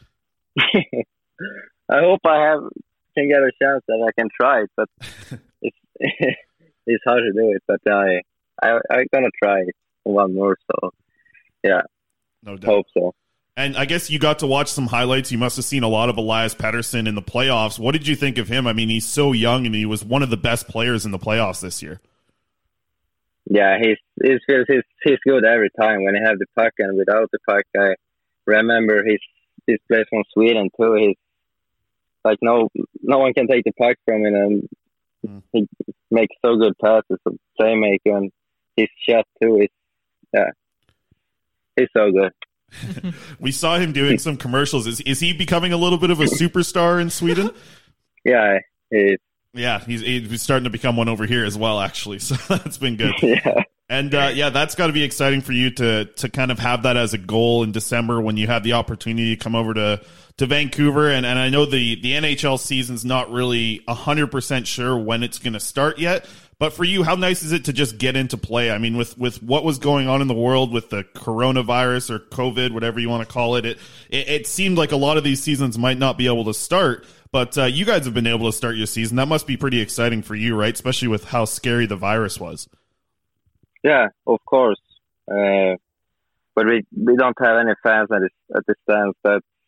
I hope can get a chance that I can try it, but it's hard to do it. But I'm gonna try one more. So yeah, no doubt. Hope so. And I guess you got to watch some highlights. You must have seen a lot of Elias Pettersson in the playoffs. What did you think of him? I mean, he's so young, and he was one of the best players in the playoffs this year. Yeah, he's good every time when he have the puck and without the puck. I remember his plays from Sweden too. He's like no one can take the puck from him, and he makes so good passes, playmaker, and his shot too. He's so good. We saw him doing some commercials. Is he becoming a little bit of a superstar in Sweden? Yeah, he is. Yeah, he's starting to become one over here as well, actually. So that's been good. Yeah. And that's got to be exciting for you to kind of have that as a goal in December when you have the opportunity to come over to Vancouver. And I know the NHL season's not really 100% sure when it's going to start yet. But for you, how nice is it to just get into play? I mean, with what was going on in the world with the coronavirus or COVID, whatever you want to call it, it seemed like a lot of these seasons might not be able to start. But you guys have been able to start your season. That must be pretty exciting for you, right? Especially with how scary the virus was. Yeah, of course. But we don't have any fans at the stands.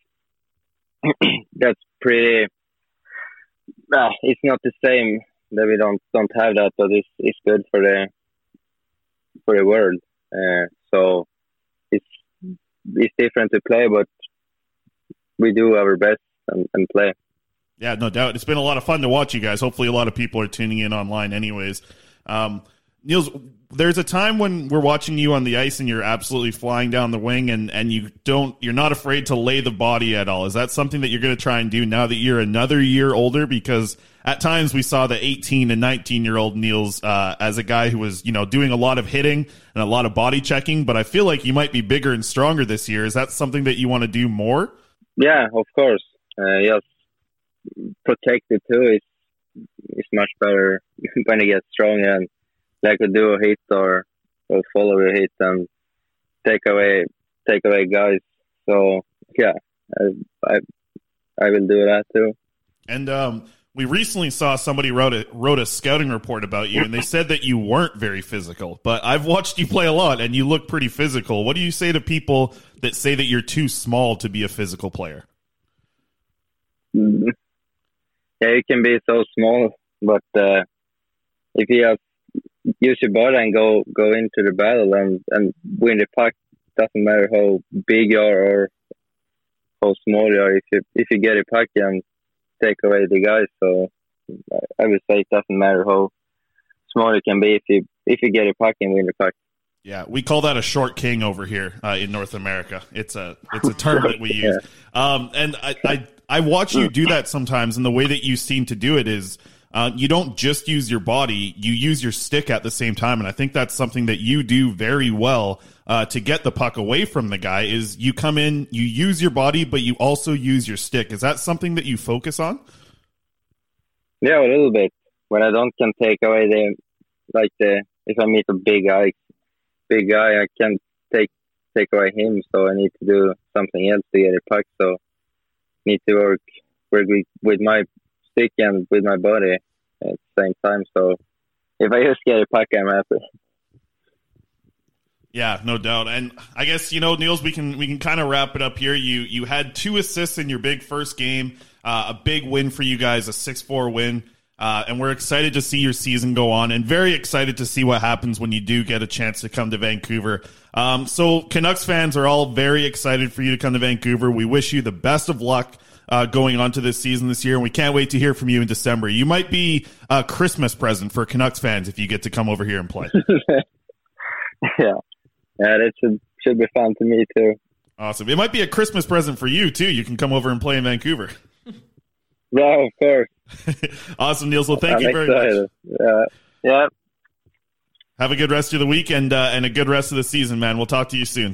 That's pretty. It's not the same that we don't have that, but it's good for the world. So it's different to play, but we do our best and play. Yeah, no doubt. It's been a lot of fun to watch you guys. Hopefully a lot of people are tuning in online anyways. Niels, there's a time when we're watching you on the ice and you're absolutely flying down the wing and you're not afraid to lay the body at all. Is that something that you're going to try and do now that you're another year older? Because at times we saw the 18 and 19-year-old Niels as a guy who was, doing a lot of hitting and a lot of body checking, but I feel like you might be bigger and stronger this year. Is that something that you want to do more? Yeah, of course. Yes, protected too is much better when you get stronger and like to do a hit or follow a hit and take away guys. So yeah, I will do that too. And we recently saw somebody wrote a scouting report about you, and they said that you weren't very physical. But I've watched you play a lot, and you look pretty physical. What do you say to people that say that you're too small to be a physical player? Yeah, you can be so small, but if you have use your body and go into the battle and win the puck. Doesn't matter how big you are or how small you are. If you get a puck and take away the guys, so I would say it doesn't matter how small you can be if you get a puck and win the puck. Yeah, we call that a short king over here in North America. It's a term that we use. Yeah. And I watch you do that sometimes, and the way that you seem to do it is. You don't just use your body, you use your stick at the same time, and I think that's something that you do very well to get the puck away from the guy, is you come in, you use your body, but you also use your stick. Is that something that you focus on? Yeah, a little bit. When I can take away if I meet a big guy, I can't take away him, so I need to do something else to get a puck, so I need to work with my stick and with my body at the same time. So if I just get a puck, I'm happy. Yeah, no doubt. And I guess, Niels, we can kind of wrap it up here. You had 2 assists in your big first game, a big win for you guys, a 6-4 win. And we're excited to see your season go on and very excited to see what happens when you do get a chance to come to Vancouver. So Canucks fans are all very excited for you to come to Vancouver. We wish you the best of luck going on to this season this year, and we can't wait to hear from you in December. You might be a Christmas present for Canucks fans if you get to come over here and play. Yeah, that should be fun to me too. Awesome. It might be a Christmas present for you too. You can come over and play in Vancouver. Yeah, of course. Awesome, Niels. Well, thank you very much. Yeah. Have a good rest of the week and a good rest of the season, man. We'll talk to you soon.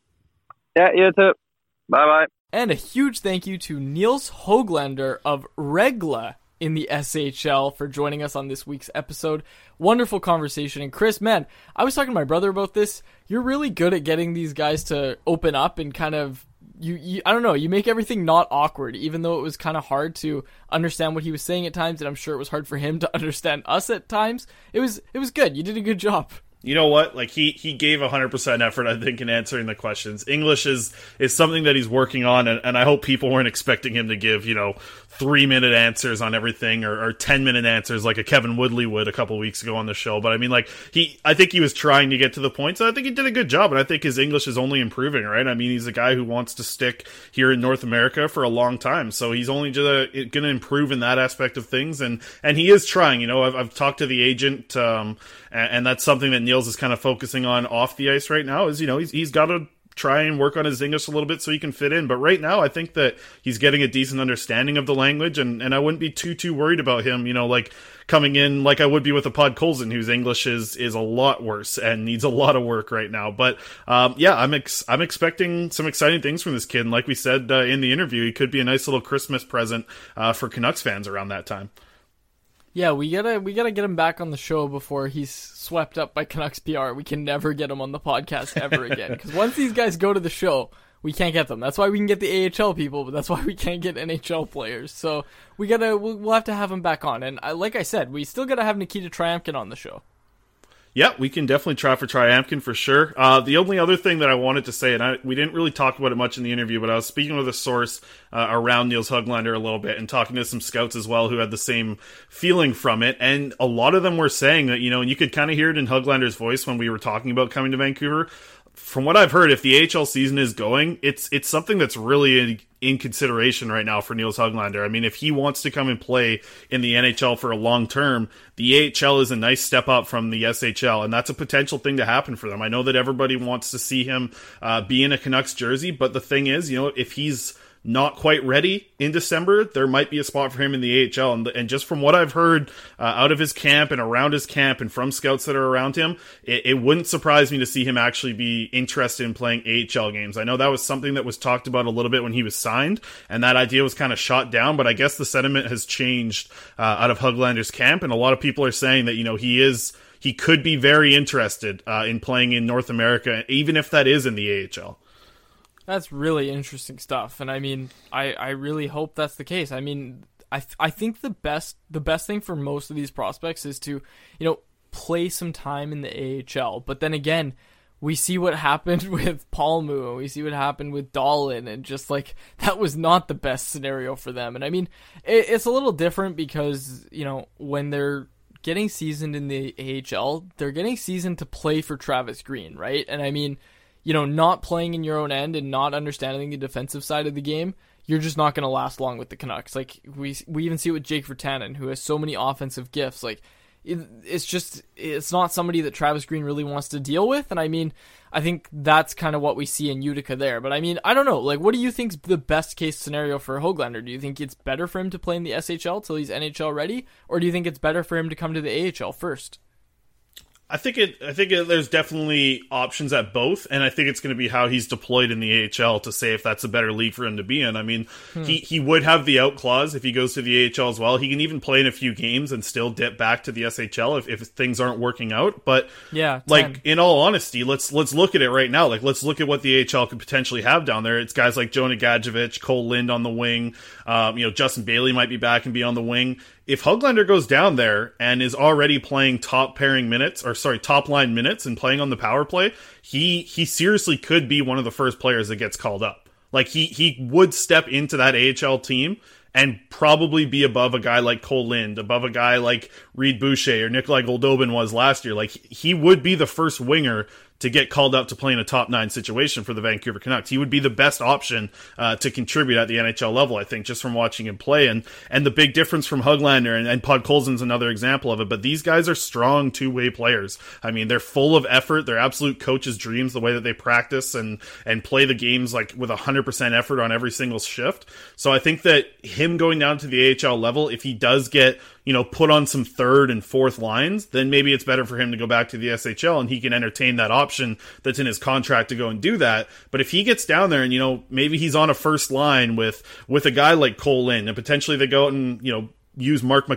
Yeah, you too. Bye-bye. And a huge thank you to Nils Höglander of Regla in the SHL for joining us on this week's episode. Wonderful conversation. And Chris, man, I was talking to my brother about this. You're really good at getting these guys to open up and kind of, you I don't know, you make everything not awkward, even though it was kind of hard to understand what he was saying at times, and I'm sure it was hard for him to understand us at times. It was good. You did a good job. You know what? Like he gave 100% effort, I think, in answering the questions. English is something that he's working on, and I hope people weren't expecting him to give 3-minute answers on everything or 10-minute answers like a Kevin Woodley would a couple weeks ago on the show. But I mean, I think he was trying to get to the point, so I think he did a good job, and I think his English is only improving, right? I mean, he's a guy who wants to stick here in North America for a long time, so he's only going to improve in that aspect of things, and he is trying. I've talked to the agent, and that's something that Niels is kind of focusing on off the ice right now. Is he's got to try and work on his English a little bit so he can fit in. But right now, I think that he's getting a decent understanding of the language, and I wouldn't be too worried about him, coming in like I would be with a Podkolzin, whose English is a lot worse and needs a lot of work right now. But I'm expecting some exciting things from this kid. And like we said in the interview, he could be a nice little Christmas present for Canucks fans around that time. Yeah, we gotta get him back on the show before he's swept up by Canucks PR. We can never get him on the podcast ever again, because once these guys go to the show, we can't get them. That's why we can get the AHL people, but that's why we can't get NHL players. So we'll have to have him back on. And like I said, we still gotta have Nikita Triamkin on the show. Yeah, we can definitely try for Triamkin for sure. The only other thing that I wanted to say, and we didn't really talk about it much in the interview, but I was speaking with a source around Nils Höglander a little bit and talking to some scouts as well who had the same feeling from it. And a lot of them were saying that, and you could kind of hear it in Höglander's voice when we were talking about coming to Vancouver. From what I've heard, if the AHL season is going, it's something that's really in consideration right now for Nils Höglander. I mean, if he wants to come and play in the NHL for a long term, the AHL is a nice step up from the SHL, and that's a potential thing to happen for them. I know that everybody wants to see him be in a Canucks jersey, but the thing is, if he's not quite ready in December, there might be a spot for him in the AHL. And just from what I've heard out of his camp and around his camp and from scouts that are around him, it wouldn't surprise me to see him actually be interested in playing AHL games. I know that was something that was talked about a little bit when he was signed, and that idea was kind of shot down, but I guess the sentiment has changed out of Höglander's camp, and a lot of people are saying that, he could be very interested in playing in North America, even if that is in the AHL. That's really interesting stuff, and I mean, I really hope that's the case. I mean, I think the best thing for most of these prospects is to, play some time in the AHL. But then again, we see what happened with Palmu, and we see what happened with Dahlin, and just like that was not the best scenario for them. And I mean, it's a little different because when they're getting seasoned in the AHL, they're getting seasoned to play for Travis Green, right? And I mean, not playing in your own end and not understanding the defensive side of the game, you're just not going to last long with the Canucks. Like, we even see it with Jake Virtanen, who has so many offensive gifts. Like, it's not somebody that Travis Green really wants to deal with. And I mean, I think that's kind of what we see in Utica there. But I mean, I don't know. Like, what do you think's the best case scenario for Höglander? Do you think it's better for him to play in the SHL till he's NHL ready? Or do you think it's better for him to come to the AHL first? I think there's definitely options at both, and I think it's going to be how he's deployed in the AHL to say if that's a better league for him to be in. I mean, he would have the out clause if he goes to the AHL as well. He can even play in a few games and still dip back to the SHL if things aren't working out. But yeah, in all honesty, let's look at it right now. Like, let's look at what the AHL could potentially have down there. It's guys like Jonah Gadjevich, Cole Lind on the wing. Justin Bailey might be back and be on the wing. If Höglander goes down there and is already playing top line minutes and playing on the power play, he seriously could be one of the first players that gets called up. Like, he would step into that AHL team and probably be above a guy like Cole Lind, above a guy like Reed Boucher or Nikolai Goldobin was last year. Like, he would be the first winger to get called up to play in a top 9 situation for the Vancouver Canucks. He would be the best option to contribute at the NHL level, I think, just from watching him play. And the big difference from Höglander, and Podkolzin's another example of it, but these guys are strong two-way players. I mean, they're full of effort. They're absolute coach's dreams, the way that they practice and play the games like with 100% effort on every single shift. So I think that him going down to the AHL level, if he does get put on some third and fourth lines, then maybe it's better for him to go back to the SHL and he can entertain that option that's in his contract to go and do that. But if he gets down there and, maybe he's on a first line with a guy like Cole Lind, and potentially they go out and, use Mark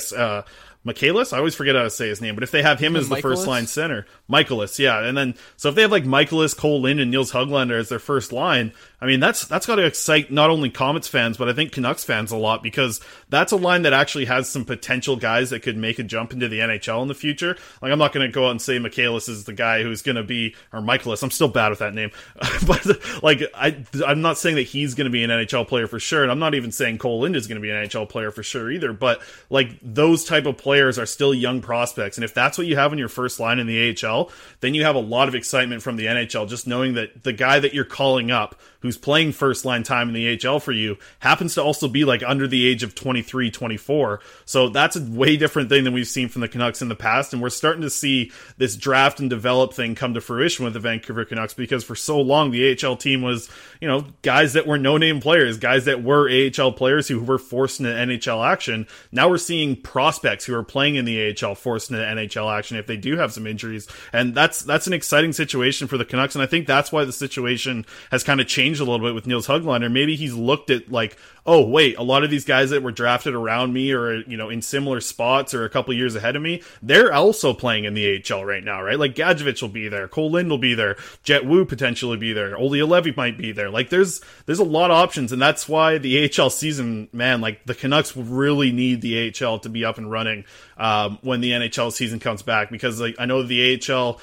Michaelis? I always forget how to say his name, but if they have him as the first line center, Michaelis, yeah. And then, so if they have like Michaelis, Cole Lind, and Nils Höglander as their first line, I mean, that's got to excite not only Comets fans, but I think Canucks fans a lot, because that's a line that actually has some potential guys that could make a jump into the NHL in the future. Like, I'm not going to go out and say Michaelis is the guy who's going to be, or Michaelis, I'm still bad with that name, but like, I'm not saying that he's going to be an NHL player for sure, and I'm not even saying Cole Lind is going to be an NHL player for sure either, but like, those type of players are still young prospects, and if that's what you have in your first line in the AHL, then you have a lot of excitement from the NHL, just knowing that the guy that you're calling up, who's playing first line time in the AHL for you, happens to also be like under the age of 23, 24. So that's a way different thing than we've seen from the Canucks in the past. And we're starting to see this draft and develop thing come to fruition with the Vancouver Canucks, because for so long the AHL team was, guys that were no-name players, guys that were AHL players who were forced into NHL action. Now we're seeing prospects who are playing in the AHL forced into NHL action if they do have some injuries. And that's an exciting situation for the Canucks. And I think that's why the situation has kind of changed a little bit with Nils Höglander. Maybe he's looked at like, oh wait, a lot of these guys that were drafted around me or in similar spots or a couple years ahead of me, they're also playing in the AHL right now, right? Like, Gadjevich will be there, Cole Lind will be there, Jet Wu potentially be there, Olli Juolevi might be there. Like, there's a lot of options, and that's why the AHL season, man, like, the Canucks really need the AHL to be up and running when the NHL season comes back, because like, I know the AHL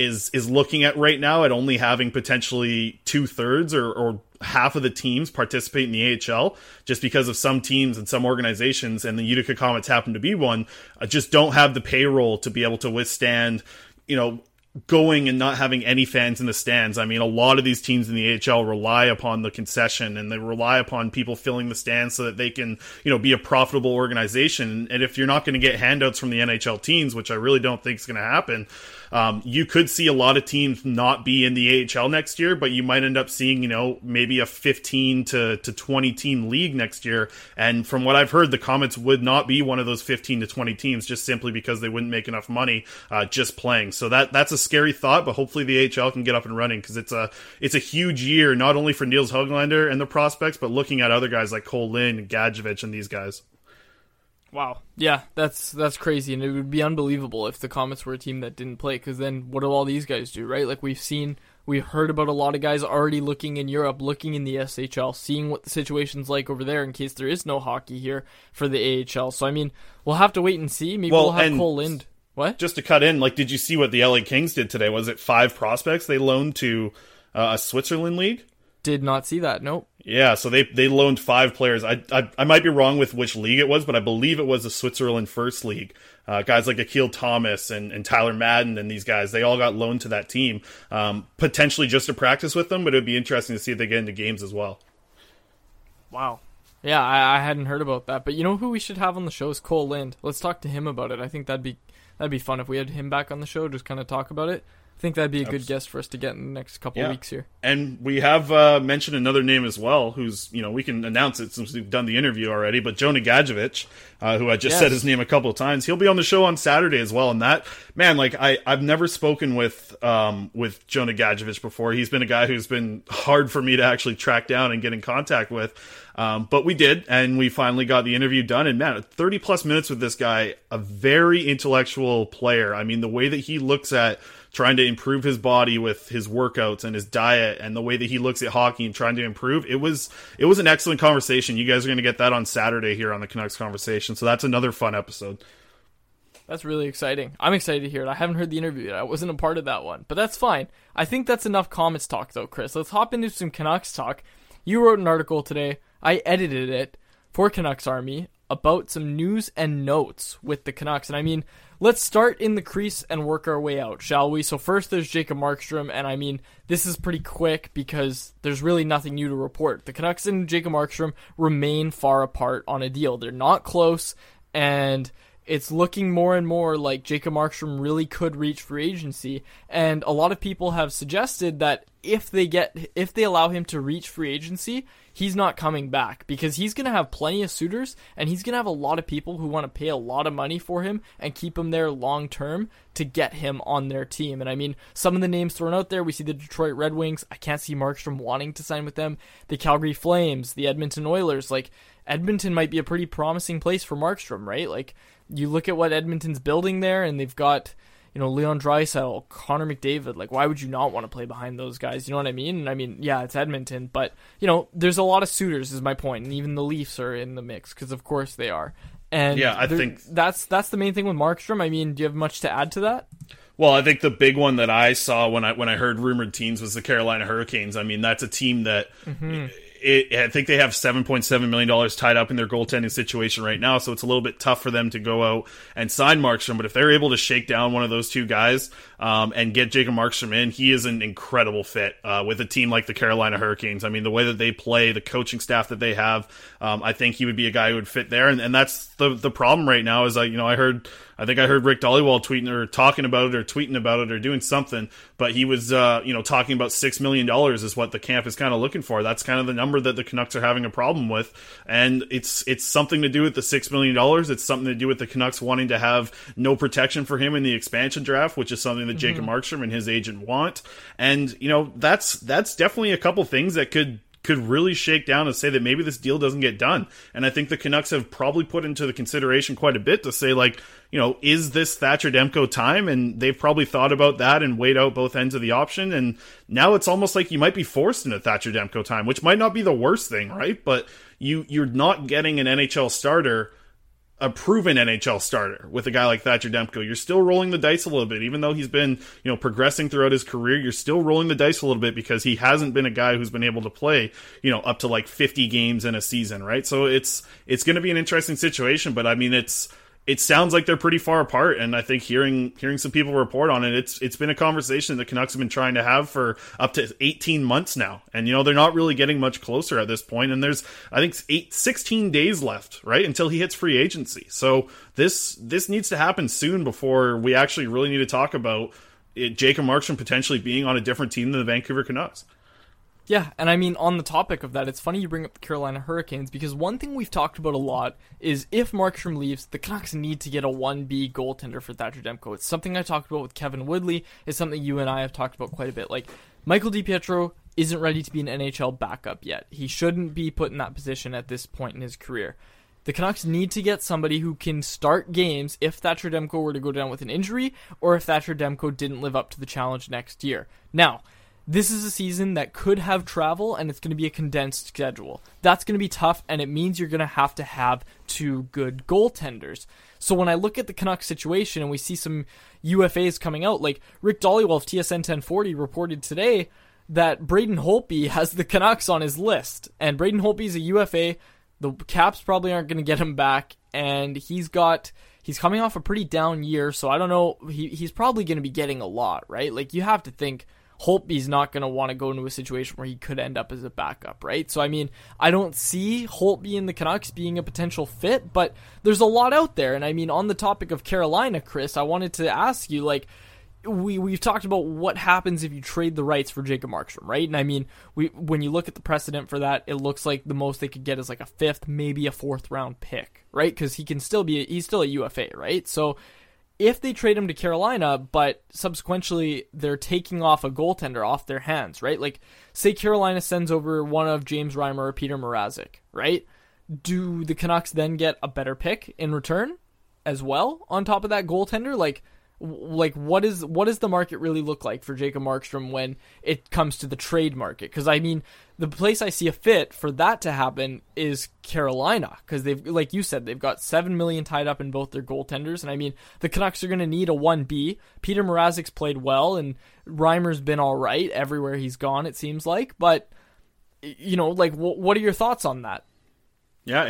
is looking at right now at only having potentially 2/3 or half of the teams participate in the AHL, just because of some teams and some organizations, and the Utica Comets happen to be one, just don't have the payroll to be able to withstand, going and not having any fans in the stands. I mean, a lot of these teams in the AHL rely upon the concession, and they rely upon people filling the stands so that they can, be a profitable organization. And if you're not going to get handouts from the NHL teams, which I really don't think is going to happen, you could see a lot of teams not be in the AHL next year, but you might end up seeing, maybe a 15 to 20 team league next year. And from what I've heard, the Comets would not be one of those 15 to 20 teams, just simply because they wouldn't make enough money just playing. So that's a scary thought, but hopefully the AHL can get up and running, because it's a huge year, not only for Nils Höglander and the prospects, but looking at other guys like Cole Lind and Gadjevich and these guys. Wow. Yeah, that's crazy, and it would be unbelievable if the Comets were a team that didn't play, because then what do all these guys do, right? Like we've heard about a lot of guys already looking in Europe, looking in the SHL, seeing what the situation's like over there in case there is no hockey here for the AHL. So, I mean, we'll have to wait and see. Maybe we'll have Cole Lind. What? Just to cut in, did you see what the LA Kings did today? Was it 5 prospects they loaned to a Switzerland league? Did not see that, nope. Yeah, so they loaned 5 players. I might be wrong with which league it was, but I believe it was the Switzerland First League. Guys like Akil Thomas and Tyler Madden and these guys, they all got loaned to that team, potentially just to practice with them, but it would be interesting to see if they get into games as well. Wow. Yeah, I hadn't heard about that, but you know who we should have on the show is Cole Lind. Let's talk to him about it. I think that'd be fun if we had him back on the show, just kind of talk about it. I think that'd be a good guest for us to get in the next couple of weeks here. And we have mentioned another name as well, who's, we can announce it since we've done the interview already, but Jonah Gadjevich, who I just said his name a couple of times, he'll be on the show on Saturday as well. And that, man, I've never spoken with Jonah Gadjevich before. He's been a guy who's been hard for me to actually track down and get in contact with. But we did, and we finally got the interview done. And man, 30 plus minutes with this guy, a very intellectual player. I mean, the way that he looks at trying to improve his body with his workouts and his diet, and the way that he looks at hockey and trying to improve, it was an excellent conversation. You guys are going to get that on Saturday here on the Canucks Conversation. So that's another fun episode. That's really exciting. I'm excited to hear it. I haven't heard the interview yet. I wasn't a part of that one, but that's fine. I think that's enough Comets talk though, Chris. Let's hop into some Canucks talk. You wrote an article today. I edited it for Canucks Army about some news and notes with the Canucks. And I mean, let's start in the crease and work our way out, shall we? So first there's Jacob Markstrom, and I mean, this is pretty quick because there's really nothing new to report. The Canucks and Jacob Markstrom remain far apart on a deal. They're not close, and it's looking more and more like Jacob Markstrom really could reach free agency. And a lot of people have suggested that if they allow him to reach free agency, he's not coming back, because he's going to have plenty of suitors, and he's going to have a lot of people who want to pay a lot of money for him and keep him there long term to get him on their team. And I mean, some of the names thrown out there, we see the Detroit Red Wings. I can't see Markstrom wanting to sign with them. The Calgary Flames, the Edmonton Oilers. Edmonton might be a pretty promising place for Markstrom, right? You look at what Edmonton's building there, and they've got, Leon Draisaitl, Connor McDavid. Why would you not want to play behind those guys? You know what I mean? And I mean, yeah, it's Edmonton, but, there's a lot of suitors is my point, and even the Leafs are in the mix, because of course they are. And yeah, I think that's the main thing with Markstrom. I mean, do you have much to add to that? Well, I think the big one that I saw when I heard rumored teams was the Carolina Hurricanes. I mean, that's a team that... Mm-hmm. I think they have $7.7 million tied up in their goaltending situation right now, so it's a little bit tough for them to go out and sign Markstrom. But if they're able to shake down one of those two guys and get Jacob Markstrom in, he is an incredible fit with a team like the Carolina Hurricanes. I mean, the way that they play, the coaching staff that they have, I think he would be a guy who would fit there. And that's the problem right now is, I think I heard Rick Dhaliwal tweeting or talking about it or tweeting about it or doing something, but he was, talking about $6 million is what the camp is kind of looking for. That's kind of the number that the Canucks are having a problem with. And it's something to do with the $6 million. It's something to do with the Canucks wanting to have no protection for him in the expansion draft, which is something that Jacob Markstrom and his agent want. And, that's definitely a couple things that could really shake down and say that maybe this deal doesn't get done. And I think the Canucks have probably put into the consideration quite a bit to say, is this Thatcher Demko time? And they've probably thought about that and weighed out both ends of the option. And now it's almost like you might be forced into Thatcher Demko time, which might not be the worst thing, right? But you're not getting an NHL starter, a proven NHL starter with a guy like Thatcher Demko. You're still rolling the dice a little bit, even though he's been, progressing throughout his career. You're still rolling the dice a little bit because he hasn't been a guy who's been able to play, up to 50 games in a season, right? So it's going to be an interesting situation, but I mean, it's it sounds like they're pretty far apart, and I think hearing some people report on it, it's been a conversation the Canucks have been trying to have for up to 18 months now, and they're not really getting much closer at this point, and there's, I think, 16 days left, right, until he hits free agency. So this needs to happen soon before we actually really need to talk about Jacob Markstrom potentially being on a different team than the Vancouver Canucks. Yeah, and I mean, on the topic of that, it's funny you bring up the Carolina Hurricanes, because one thing we've talked about a lot is if Markstrom leaves, the Canucks need to get a 1B goaltender for Thatcher Demko. It's something I talked about with Kevin Woodley. It's something you and I have talked about quite a bit. Like, Michael DiPietro isn't ready to be an NHL backup yet. He shouldn't be put in that position at this point in his career. The Canucks need to get somebody who can start games if Thatcher Demko were to go down with an injury, or if Thatcher Demko didn't live up to the challenge next year. Now, this is a season that could have travel, and it's going to be a condensed schedule. That's going to be tough, and it means you're going to have 2 good goaltenders. So when I look at the Canucks situation and we see some UFAs coming out, like Rick Dhaliwal of TSN 1040 reported today that Braden Holtby has the Canucks on his list, and Braden Holtby is a UFA. The Caps probably aren't going to get him back, and he's coming off a pretty down year, so I don't know, he's probably going to be getting a lot, right? Like, you have to think Holtby's not going to want to go into a situation where he could end up as a backup, right? So, I mean, I don't see Holtby and the Canucks being a potential fit, but there's a lot out there. And I mean, on the topic of Carolina, Chris, I wanted to ask you, like, we've talked about what happens if you trade the rights for Jacob Markstrom, right? And I mean, when you look at the precedent for that, it looks like the most they could get is like a 5th, maybe a 4th round pick, right? Because he's still a UFA, right? So if they trade him to Carolina, but subsequently they're taking off a goaltender off their hands, right? Like, say Carolina sends over one of James Reimer or Peter Mrazek, right? Do the Canucks then get a better pick in return as well on top of that goaltender? Like what does the market really look like for Jacob Markstrom when it comes to the trade market? Because I mean, the place I see a fit for that to happen is Carolina, because they've, like you said, they've got $7 million tied up in both their goaltenders, and I mean, the Canucks are going to need a 1B. Peter Mrazek's played well, and Reimer's been all right everywhere he's gone, it seems like. But like, what are your thoughts on that? Yeah,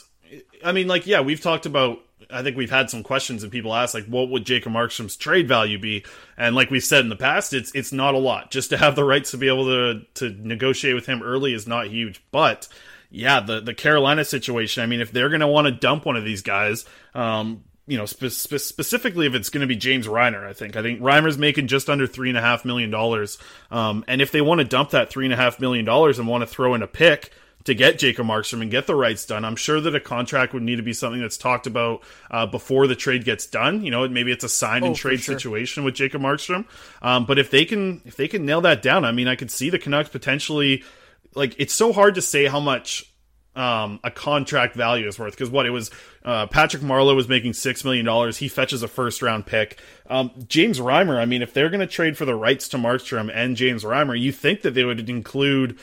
we've talked about. I think we've had some questions and people ask, like, what would Jacob Markstrom's trade value be? And like we've said in the past, it's not a lot. Just to have the rights to be able to negotiate with him early is not huge. But yeah, the Carolina situation, I mean, if they're going to want to dump one of these guys, specifically if it's going to be James Reimer, I think Reimer's making just under $3.5 million. And if they want to dump that $3.5 million and want to throw in a pick to get Jacob Markstrom and get the rights done, I'm sure that a contract would need to be something that's talked about before the trade gets done. Maybe it's a sign and trade situation with Jacob Markstrom. But if they can nail that down, I mean, I could see the Canucks potentially, like, it's so hard to say how much a contract value is worth, because it was Patrick Marleau was making $6 million. He fetches a first round pick. James Reimer, I mean, if they're going to trade for the rights to Markstrom and James Reimer, you think that they would include,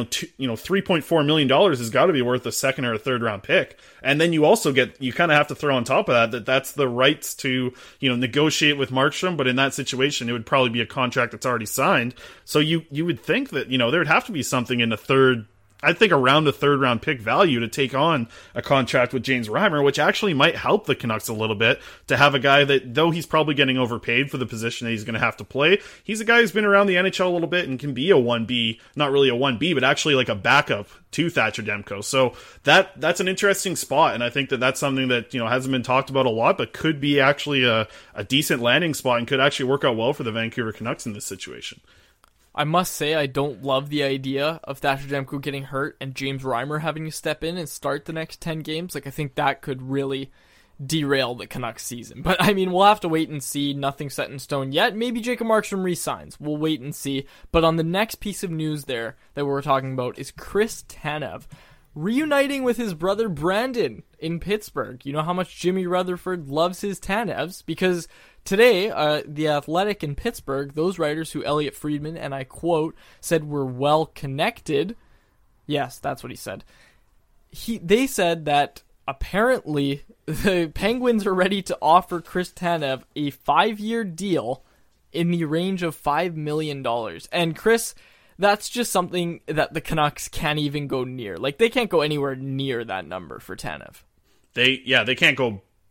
$3.4 million has got to be worth a second or a third round pick. And then you kind of have to throw on top of that's the rights to, negotiate with Markstrom. But in that situation, it would probably be a contract that's already signed. So you would think that, there would have to be something in around a third round pick value to take on a contract with James Reimer, which actually might help the Canucks a little bit to have a guy that, though he's probably getting overpaid for the position that he's going to have to play, he's a guy who's been around the NHL a little bit and can be a 1B, not really a 1B, but actually like a backup to Thatcher Demko. So that's an interesting spot, and I think that's something that, hasn't been talked about a lot, but could be actually a decent landing spot and could actually work out well for the Vancouver Canucks in this situation. I must say, I don't love the idea of Thatcher Demko getting hurt and James Reimer having to step in and start the next 10 games. Like, I think that could really derail the Canucks season. But, I mean, we'll have to wait and see. Nothing set in stone yet. Maybe Jacob Markstrom resigns. We'll wait and see. But on the next piece of news there that we're talking about is Chris Tanev reuniting with his brother Brandon in Pittsburgh. You know how much Jimmy Rutherford loves his Tanevs, because today, The Athletic in Pittsburgh, those writers who Elliot Friedman, and I quote, said were well connected. Yes, that's what he said. They said that apparently the Penguins are ready to offer Chris Tanev a 5-year deal in the range of $5 million. And Chris, that's just something that the Canucks can't even go near. Like, they can't go anywhere near that number for Tanev. They can't go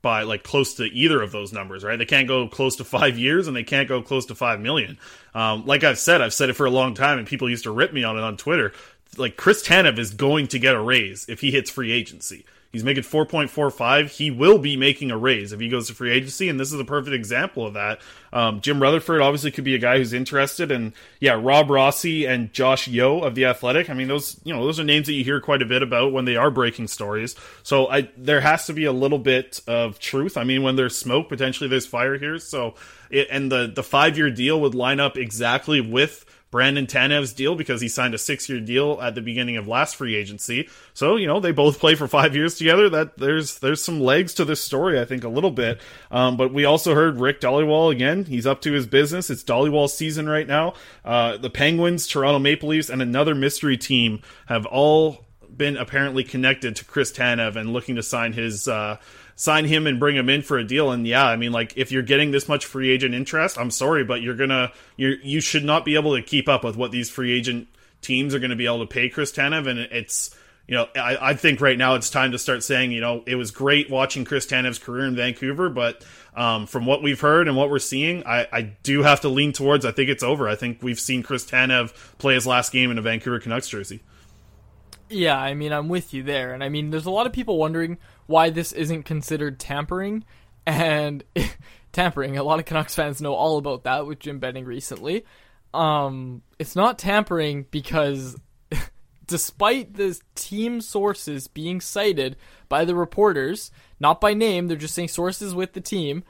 by like close to either of those numbers, right? They can't go close to 5 years and they can't go close to $5 million. Like I've said it for a long time and people used to rip me on it on Twitter. Like Chris Tanev is going to get a raise if he hits free agency. He's making 4.45. He will be making a raise if he goes to free agency, and this is a perfect example of that. Jim Rutherford obviously could be a guy who's interested, and yeah, Rob Rossi and Josh Yeo of The Athletic. I mean, those are names that you hear quite a bit about when they are breaking stories. So there has to be a little bit of truth. I mean, when there's smoke, potentially there's fire here. So the 5-year deal would line up exactly with Brandon Tanev's deal because he signed a 6-year deal at the beginning of last free agency. So, they both play for 5 years together. That there's some legs to this story, I think, a little bit. But we also heard Rick Dhaliwal again. He's up to his business. It's Dhaliwal season right now. The Penguins, Toronto Maple Leafs, and another mystery team have all been apparently connected to Chris Tanev and looking to sign him and bring him in for a deal. And yeah, I mean, like, if you're getting this much free agent interest, I'm sorry, but you should not be able to keep up with what these free agent teams are going to be able to pay Chris Tanev. And it's, I think right now it's time to start saying, it was great watching Chris Tanev's career in Vancouver, but from what we've heard and what we're seeing, I do have to lean towards, I think it's over. I think we've seen Chris Tanev play his last game in a Vancouver Canucks jersey. Yeah, I mean, I'm with you there. And I mean, there's a lot of people wondering why this isn't considered tampering. And tampering, a lot of Canucks fans know all about that with Jim Benning recently. It's not tampering because despite the team sources being cited by the reporters, not by name, they're just saying sources with the team,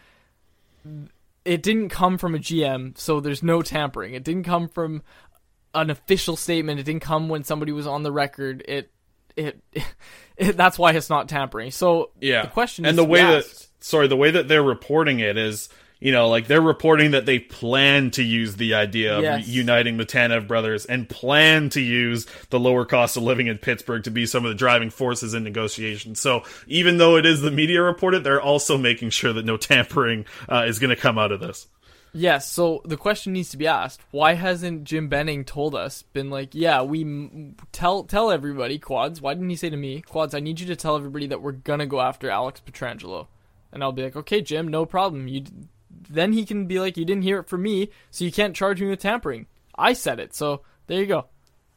it didn't come from a GM, so there's no tampering. It didn't come from an official statement. It didn't come when somebody was on the record. That's why it's not tampering. So yeah, the question and is, the way that they're reporting it is, like they're reporting that they plan to use the idea of uniting the Tanev brothers and plan to use the lower cost of living in Pittsburgh to be some of the driving forces in negotiations. So even though it is the media reported, they're also making sure that no tampering is going to come out of this. Yes, so the question needs to be asked, why hasn't Jim Benning told us, been like, yeah, we tell everybody, Quads, why didn't he say to me, Quads, I need you to tell everybody that we're going to go after Alex Pietrangelo. And I'll be like, okay, Jim, no problem. Then he can be like, you didn't hear it from me, so you can't charge me with tampering. I said it, so there you go.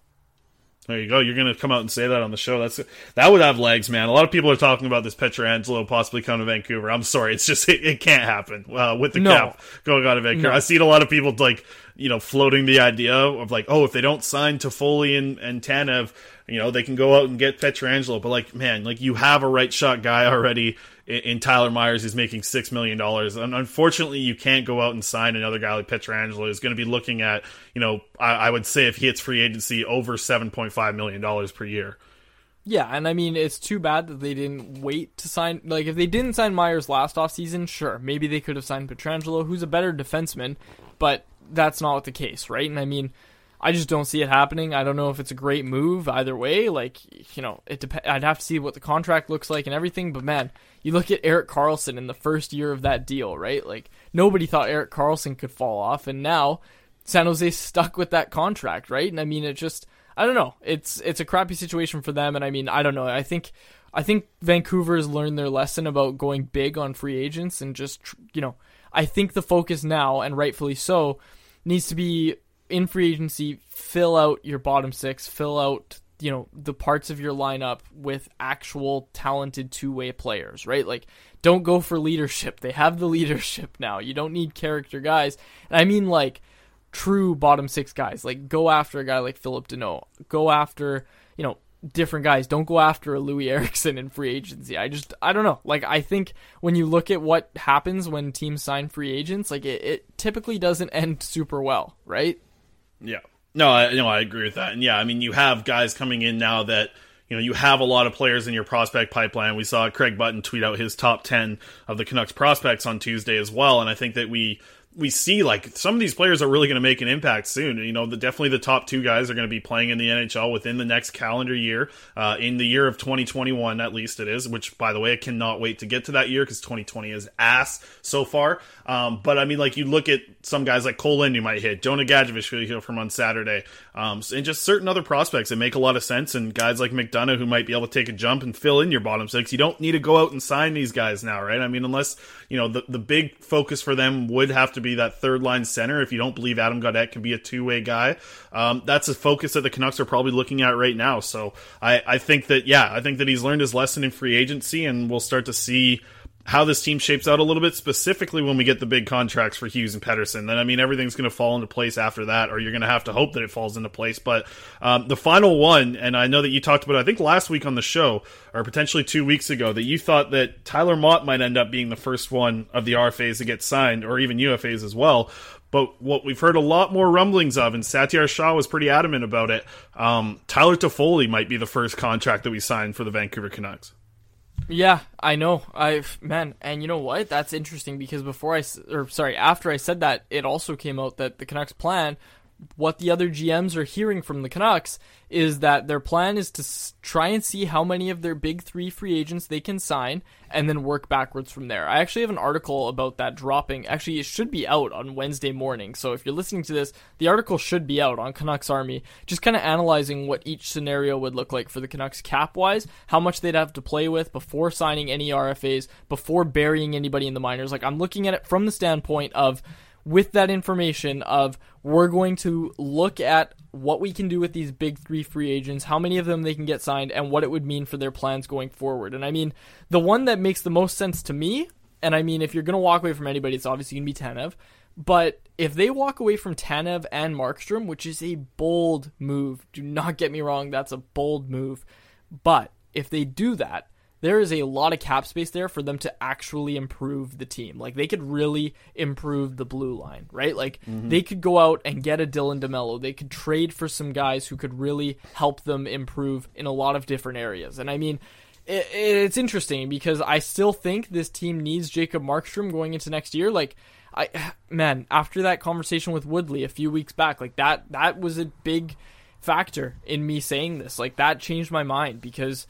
There you go. You're going to come out and say that on the show. That would have legs, man. A lot of people are talking about this Pietrangelo possibly coming to Vancouver. I'm sorry. It's just, it can't happen with the cap going out of Vancouver. I see a lot of people floating the idea of like, oh, if they don't sign Toffoli and Tanev, they can go out and get Pietrangelo. But man, you have a right shot guy already in Tyler Myers who's making $6 million. And unfortunately, you can't go out and sign another guy like Pietrangelo who's going to be looking at, I would say if he hits free agency, over $7.5 million per year. Yeah, and I mean, it's too bad that they didn't wait to sign. Like, if they didn't sign Myers last offseason, sure, maybe they could have signed Pietrangelo, who's a better defenseman, but that's not the case, right? And I mean, I just don't see it happening. I don't know if it's a great move either way. I'd have to see what the contract looks like and everything. But man, you look at Erik Karlsson in the first year of that deal, right? Like, nobody thought Erik Karlsson could fall off, and now San Jose's stuck with that contract, right? And I mean, I don't know. It's a crappy situation for them, and I mean, I don't know. I think Vancouver has learned their lesson about going big on free agents and just, I think the focus now, and rightfully so, needs to be in free agency, fill out your bottom six, fill out, the parts of your lineup with actual talented two-way players, right? Like, don't go for leadership. They have the leadership now. You don't need character guys. And I mean, true bottom six guys. Like, go after a guy like Philip Deneau. Go after, different guys. Don't go after a Louis Eriksson in free agency. I don't know. I think when you look at what happens when teams sign free agents, it typically doesn't end super well, right? Yeah. No, I agree with that. And yeah, I mean, you have guys coming in now that, you have a lot of players in your prospect pipeline. We saw Craig Button tweet out his top 10 of the Canucks prospects on Tuesday as well. And I think that we we see like some of these players are really going to make an impact soon. You know, definitely the top 2 guys are going to be playing in the NHL within the next calendar year, in the year of 2021 at least it is, which by the way, I cannot wait to get to that year because 2020 is ass so far. But I mean, like you look at some guys like Cole Lind who might hit, Jonah Gadjevich from on Saturday, and just certain other prospects that make a lot of sense, and guys like McDonough who might be able to take a jump and fill in your bottom 6. You don't need to go out and sign these guys now, right? I mean, unless, you know, the big focus for them would have to be that third line center. If you don't believe Adam Gaudette can be a two-way guy, that's a focus that the Canucks are probably looking at right now. So I think that he's learned his lesson in free agency, and we'll start to see how this team shapes out a little bit, specifically when we get the big contracts for Hughes and Pettersson. Then, I mean, everything's going to fall into place after that, or you're going to have to hope that it falls into place. But the final one, and I know that you talked about it, I think last week on the show, or potentially 2 weeks ago, that you thought that Tyler Mott might end up being the first one of the RFAs to get signed, or even UFAs as well. But what we've heard a lot more rumblings of, and Satyar Shah was pretty adamant about it, Tyler Toffoli might be the first contract that we signed for the Vancouver Canucks. Yeah, I know. And you know what? That's interesting because after I said that, it also came out that the Canucks plan, what the other GMs are hearing from the Canucks, is that their plan is to try and see how many of their big 3 free agents they can sign and then work backwards from there. I actually have an article about that dropping. Actually, it should be out on Wednesday morning. So if you're listening to this, the article should be out on Canucks Army, just kind of analyzing what each scenario would look like for the Canucks cap-wise, how much they'd have to play with before signing any RFAs, before burying anybody in the minors. Like, I'm looking at it from the standpoint of, with that information of, we're going to look at what we can do with these big 3 free agents, how many of them they can get signed, and what it would mean for their plans going forward. And I mean, the one that makes the most sense to me, and I mean, if you're going to walk away from anybody, it's obviously going to be Tanev, but if they walk away from Tanev and Markstrom, which is a bold move, do not get me wrong, that's a bold move, but if they do that, there is a lot of cap space there for them to actually improve the team. Like, they could really improve the blue line, right? Like, they could go out and get a Dylan DeMello. They could trade for some guys who could really help them improve in a lot of different areas. And I mean, it's interesting because I still think this team needs Jacob Markstrom going into next year. Like, after that conversation with Woodley a few weeks back, like that was a big factor in me saying this. Like, that changed my mind because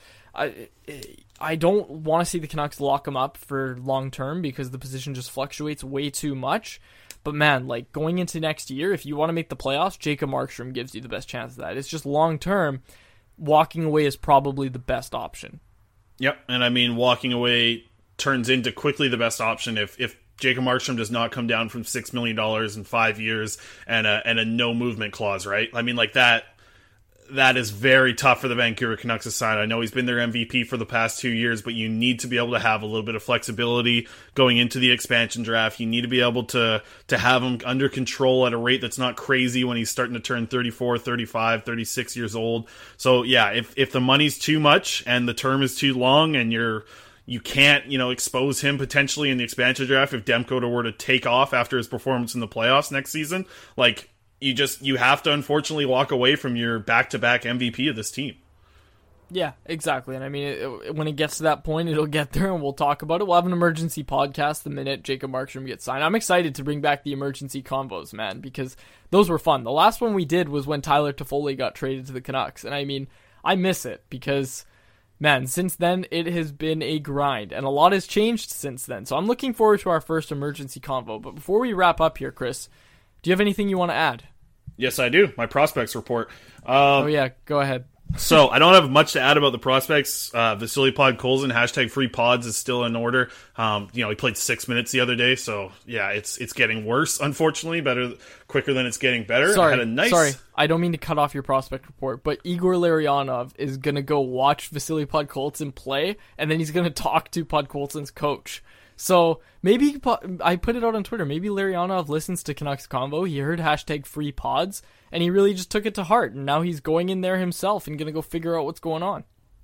I don't want to see the Canucks lock him up for long term because the position just fluctuates way too much. But man, like, going into next year, if you want to make the playoffs, Jacob Markstrom gives you the best chance of that. It's just long term, walking away is probably the best option. Yep, and I mean, walking away turns into quickly the best option if Jacob Markstrom does not come down from $6 million in 5 years and a no movement clause, right? I mean, like, that is very tough for the Vancouver Canucks to sign. I know he's been their MVP for the past 2 years, but you need to be able to have a little bit of flexibility going into the expansion draft. You need to be able to have him under control at a rate that's not crazy when he's starting to turn 34, 35, 36 years old. So yeah, if the money's too much and the term is too long and you can't, expose him potentially in the expansion draft if Demko were to take off after his performance in the playoffs next season, like, you have to unfortunately walk away from your back-to-back MVP of this team. Yeah, exactly. And I mean, when it gets to that point, it'll get there and we'll talk about it. We'll have an emergency podcast the minute Jacob Markstrom gets signed. I'm excited to bring back the emergency convos, man, because those were fun. The last one we did was when Tyler Toffoli got traded to the Canucks. And I mean, I miss it because, man, since then, it has been a grind. And a lot has changed since then. So I'm looking forward to our first emergency convo. But before we wrap up here, Chris, do you have anything you want to add? Yes, I do. My prospects report. Oh, yeah. Go ahead. So, I don't have much to add about the prospects. Vasily Podkolzin, #FreePods is still in order. He played 6 minutes the other day, so, yeah, it's getting worse, unfortunately. Quicker than it's getting better. Sorry. I don't mean to cut off your prospect report, but Igor Larionov is going to go watch Vasily Podkolzin play, and then he's going to talk to Podkolzin's coach. So maybe I put it out on Twitter. Maybe Larionov listens to Canucks Convo. He heard #FreePods, and he really just took it to heart. And now he's going in there himself and going to go figure out what's going on.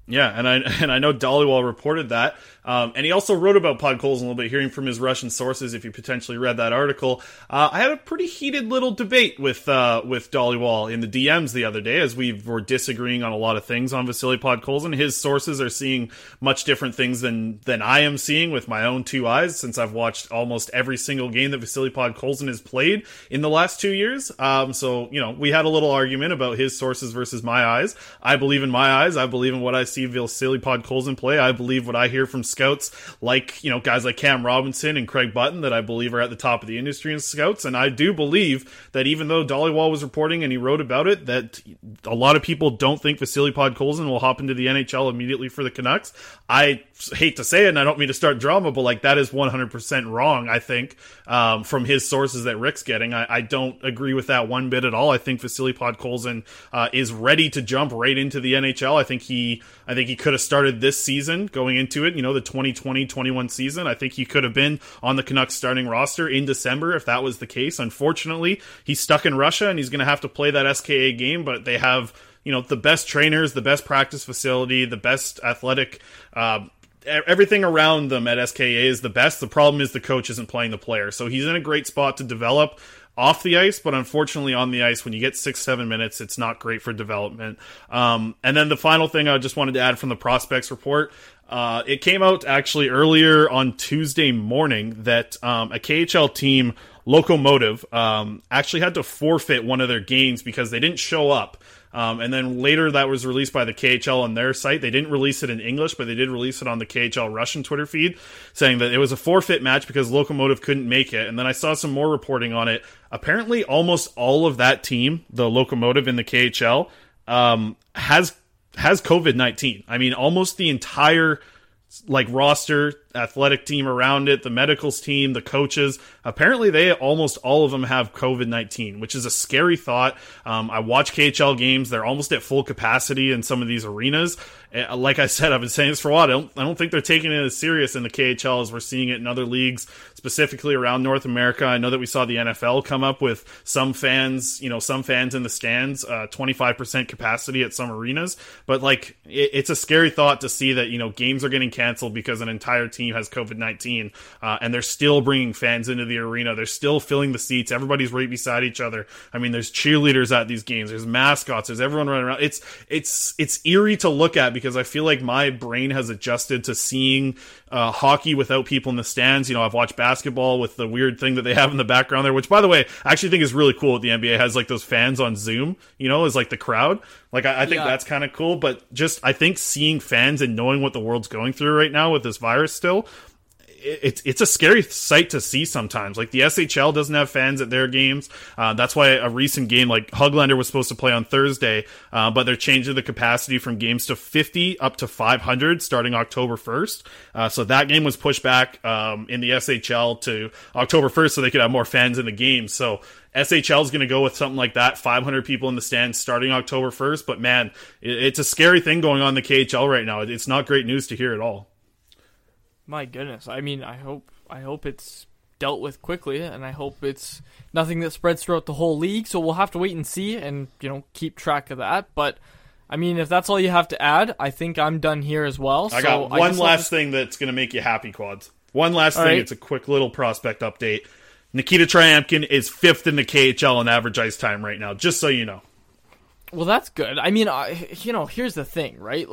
Yeah, and I know Dhaliwal reported that, and he also wrote about Podkolzin a little bit, hearing from his Russian sources. If you potentially read that article, I had a pretty heated little debate with Dhaliwal in the DMs the other day, as we were disagreeing on a lot of things on Vasily Podkolzin. His sources are seeing much different things than I am seeing with my own two eyes, since I've watched almost every single game that Vasily Podkolzin has played in the last 2 years. So we had a little argument about his sources versus my eyes. I believe in my eyes. I believe in what I see Vasily Podkolzin play. I believe what I hear from scouts like, guys like Cam Robinson and Craig Button, that I believe are at the top of the industry in scouts. And I do believe that even though Dhaliwal was reporting and he wrote about it, that a lot of people don't think Vasily Podkolzin will hop into the NHL immediately for the Canucks. I hate to say it, and I don't mean to start drama, but that is 100% wrong, I think, from his sources that Rick's getting. I don't agree with that one bit at all. I think Vasily Podkolzin is ready to jump right into the NHL. I think he could have started this season going into it, the 2020-21 season. I think he could have been on the Canucks starting roster in December if that was the case. Unfortunately, he's stuck in Russia and he's going to have to play that SKA game, but they have, the best trainers, the best practice facility, the best athletic, everything around them at SKA is the best. The problem is the coach isn't playing the player. So he's in a great spot to develop off the ice, but unfortunately on the ice, when you get 6-7 minutes, it's not great for development. And then the final thing I just wanted to add from the prospects report, it came out actually earlier on Tuesday morning that a KHL team, Lokomotiv, actually had to forfeit one of their games because they didn't show up. And then later that was released by the KHL on their site. They didn't release it in English, but they did release it on the KHL Russian Twitter feed, saying that it was a forfeit match because Lokomotiv couldn't make it. And then I saw some more reporting on it. Apparently almost all of that team, the Lokomotiv in the KHL, has COVID-19. I mean, almost the entire roster, athletic team around it, the medicals team, the coaches, apparently almost all of them have COVID-19, which is a scary thought. I watch KHL games. They're almost at full capacity in some of these arenas. Like I said, I've been saying this for a while. I don't think they're taking it as serious in the KHL as we're seeing it in other leagues, specifically around North America. I know that we saw the NFL come up with some fans in the stands, 25% capacity at some arenas. But it's a scary thought to see that, games are getting canceled because an entire team has COVID-19, and they're still bringing fans into the arena. They're still filling the seats. Everybody's right beside each other. I mean, there's cheerleaders at these games. There's mascots. There's everyone running around. It's eerie to look at because I feel like my brain has adjusted to seeing hockey without people in the stands. I've watched basketball with the weird thing that they have in the background there, which, by the way, I actually think is really cool. The NBA has those fans on Zoom, as the crowd. I think that's kind of cool, but I think seeing fans and knowing what the world's going through right now with this virus still, it's a scary sight to see sometimes. The SHL doesn't have fans at their games. That's why a recent game Höglander was supposed to play on Thursday, but they're changing the capacity from games to 50 up to 500 starting October 1st. So that game was pushed back in the SHL to October 1st so they could have more fans in the game. So SHL is going to go with something like that, 500 people in the stands starting October 1st. But man, it's a scary thing going on in the KHL right now. It's not great news to hear at all. My goodness. I mean, I hope it's dealt with quickly, and I hope it's nothing that spreads throughout the whole league. So we'll have to wait and see and, keep track of that. But I mean, if that's all you have to add, I think I'm done here as well. I got one last thing that's going to make you happy, Quads. One last thing. Right. It's a quick little prospect update. Nikita Tryamkin is 5th in the KHL in average ice time right now, just so you know. Well, that's good. I mean, here's the thing, right?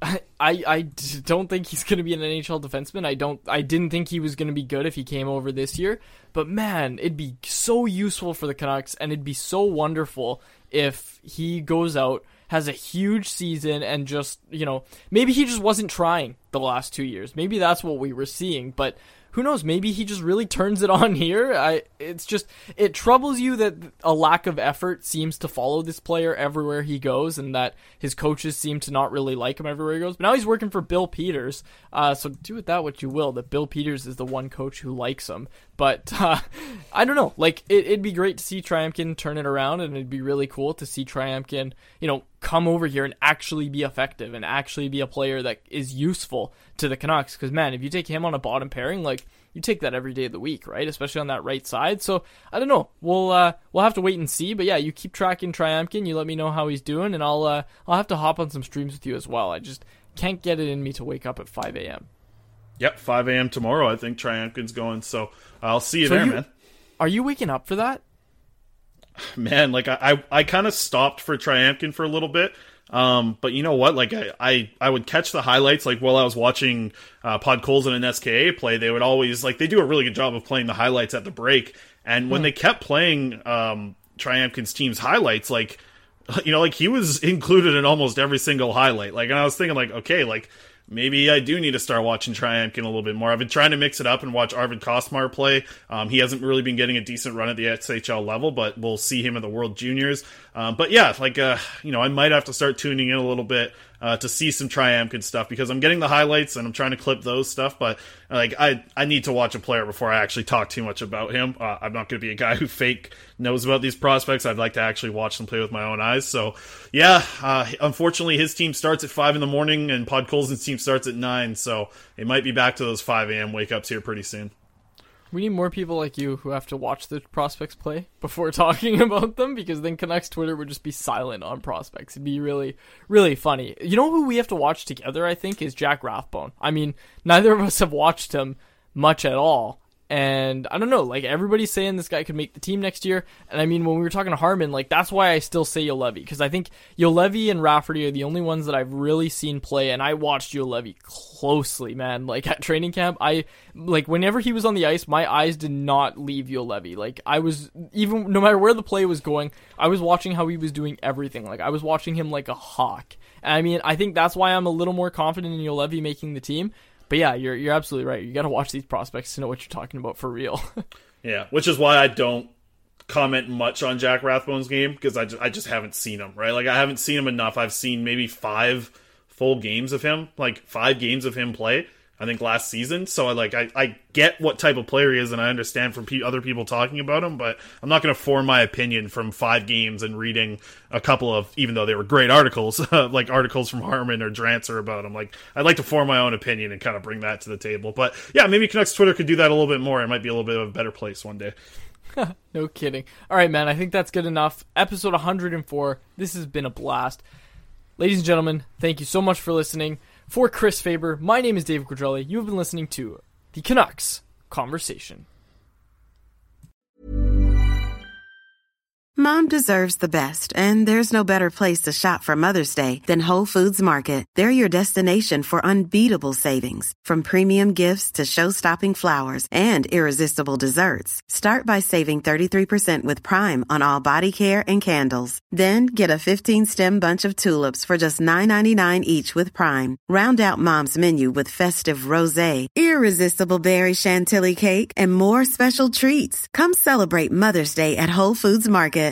I don't think he's going to be an NHL defenseman. I didn't think he was going to be good if he came over this year. But man, it'd be so useful for the Canucks, and it'd be so wonderful if he goes out, has a huge season, and just, maybe he just wasn't trying the last 2 years. Maybe that's what we were seeing, but who knows? Maybe he just really turns it on here. It troubles you that a lack of effort seems to follow this player everywhere he goes, and that his coaches seem to not really like him everywhere he goes. But now he's working for Bill Peters, so do with that what you will. That Bill Peters is the one coach who likes him. But I don't know. It'd be great to see Tryamkin turn it around, and it'd be really cool to see Tryamkin, come over here and actually be effective and actually be a player that is useful to the Canucks. Because man, if you take him on a bottom pairing, you take that every day of the week, right? Especially on that right side. So I don't know. We'll have to wait and see. But yeah, you keep tracking Tryamkin. You let me know how he's doing, and I'll have to hop on some streams with you as well. I just can't get it in me to wake up at 5 a.m. Yep, 5 a.m. tomorrow. I think Tryamkin's going. So I'll see you there, man. Are you waking up for that? Man, like I kind of stopped for Tryamkin for a little bit. But you know what? Like I would catch the highlights, like while I was watching Podkolzin and SKA play. They would always, like, they do a really good job of playing the highlights at the break. And when they kept playing Tryamkin's team's highlights, like, you know, like, he was included in almost every single highlight. Like, and I was thinking, like, okay, like, maybe I do need to start watching Tryamkin a little bit more. I've been trying to mix it up and watch Arvid Kosmar play. He hasn't really been getting a decent run at the SHL level, but we'll see him at the World Juniors. But yeah, like, you know, I might have to start tuning in a little bit to see some Tryamkin stuff, because I'm getting the highlights and I'm trying to clip those stuff, but like I need to watch a player before I actually talk too much about him. I'm not going to be a guy who fake knows about these prospects. I'd like to actually watch them play with my own eyes. So yeah, unfortunately his team starts at 5 in the morning and Podkolzin's team starts at 9, so it might be back to those 5 a.m. wake ups here pretty soon. We need more people like you who have to watch the prospects play before talking about them, because then Canucks Twitter would just be silent on prospects. It'd be really, really funny. You know who we have to watch together, I think, is Jack Rathbone. I mean, neither of us have watched him much at all. And I don't know, like, everybody's saying this guy could make the team next year. And I mean, when we were talking to Harman, like, that's why I still say Juolevi, because I think Juolevi and Rafferty are the only ones that I've really seen play. And I watched Juolevi closely, man. Like, at training camp, whenever he was on the ice, my eyes did not leave Juolevi. Like, I was, even no matter where the play was going, I was watching how he was doing everything. Like, I was watching him like a hawk. And I mean, I think that's why I'm a little more confident in Juolevi making the team. But yeah, you're absolutely right. You got to watch these prospects to know what you're talking about for real. Yeah, which is why I don't comment much on Jack Rathbone's game, because I just haven't seen him, right? Like, I haven't seen him enough. I've seen maybe 5 full games of him, like 5 games of him play, I think, last season. So I get what type of player he is, and I understand from other people talking about him, but I'm not going to form my opinion from 5 games and reading a couple of, even though they were great articles, like articles from Harman or Drantzer about him. Like, I'd like to form my own opinion and kind of bring that to the table. But yeah, maybe Canucks Twitter could do that a little bit more. It might be a little bit of a better place one day. No kidding. All right, man, I think that's good enough. Episode 104. This has been a blast. Ladies and gentlemen, thank you so much for listening. For Chris Faber, my name is David Quadrelli. You have been listening to the Canucks Conversation. Mom deserves the best, and there's no better place to shop for Mother's Day than Whole Foods Market. They're your destination for unbeatable savings, from premium gifts to show-stopping flowers and irresistible desserts. Start by saving 33% with Prime on all body care and candles. Then get a 15-stem bunch of tulips for just $9.99 each with Prime. Round out Mom's menu with festive rosé, irresistible berry chantilly cake, and more special treats. Come celebrate Mother's Day at Whole Foods Market.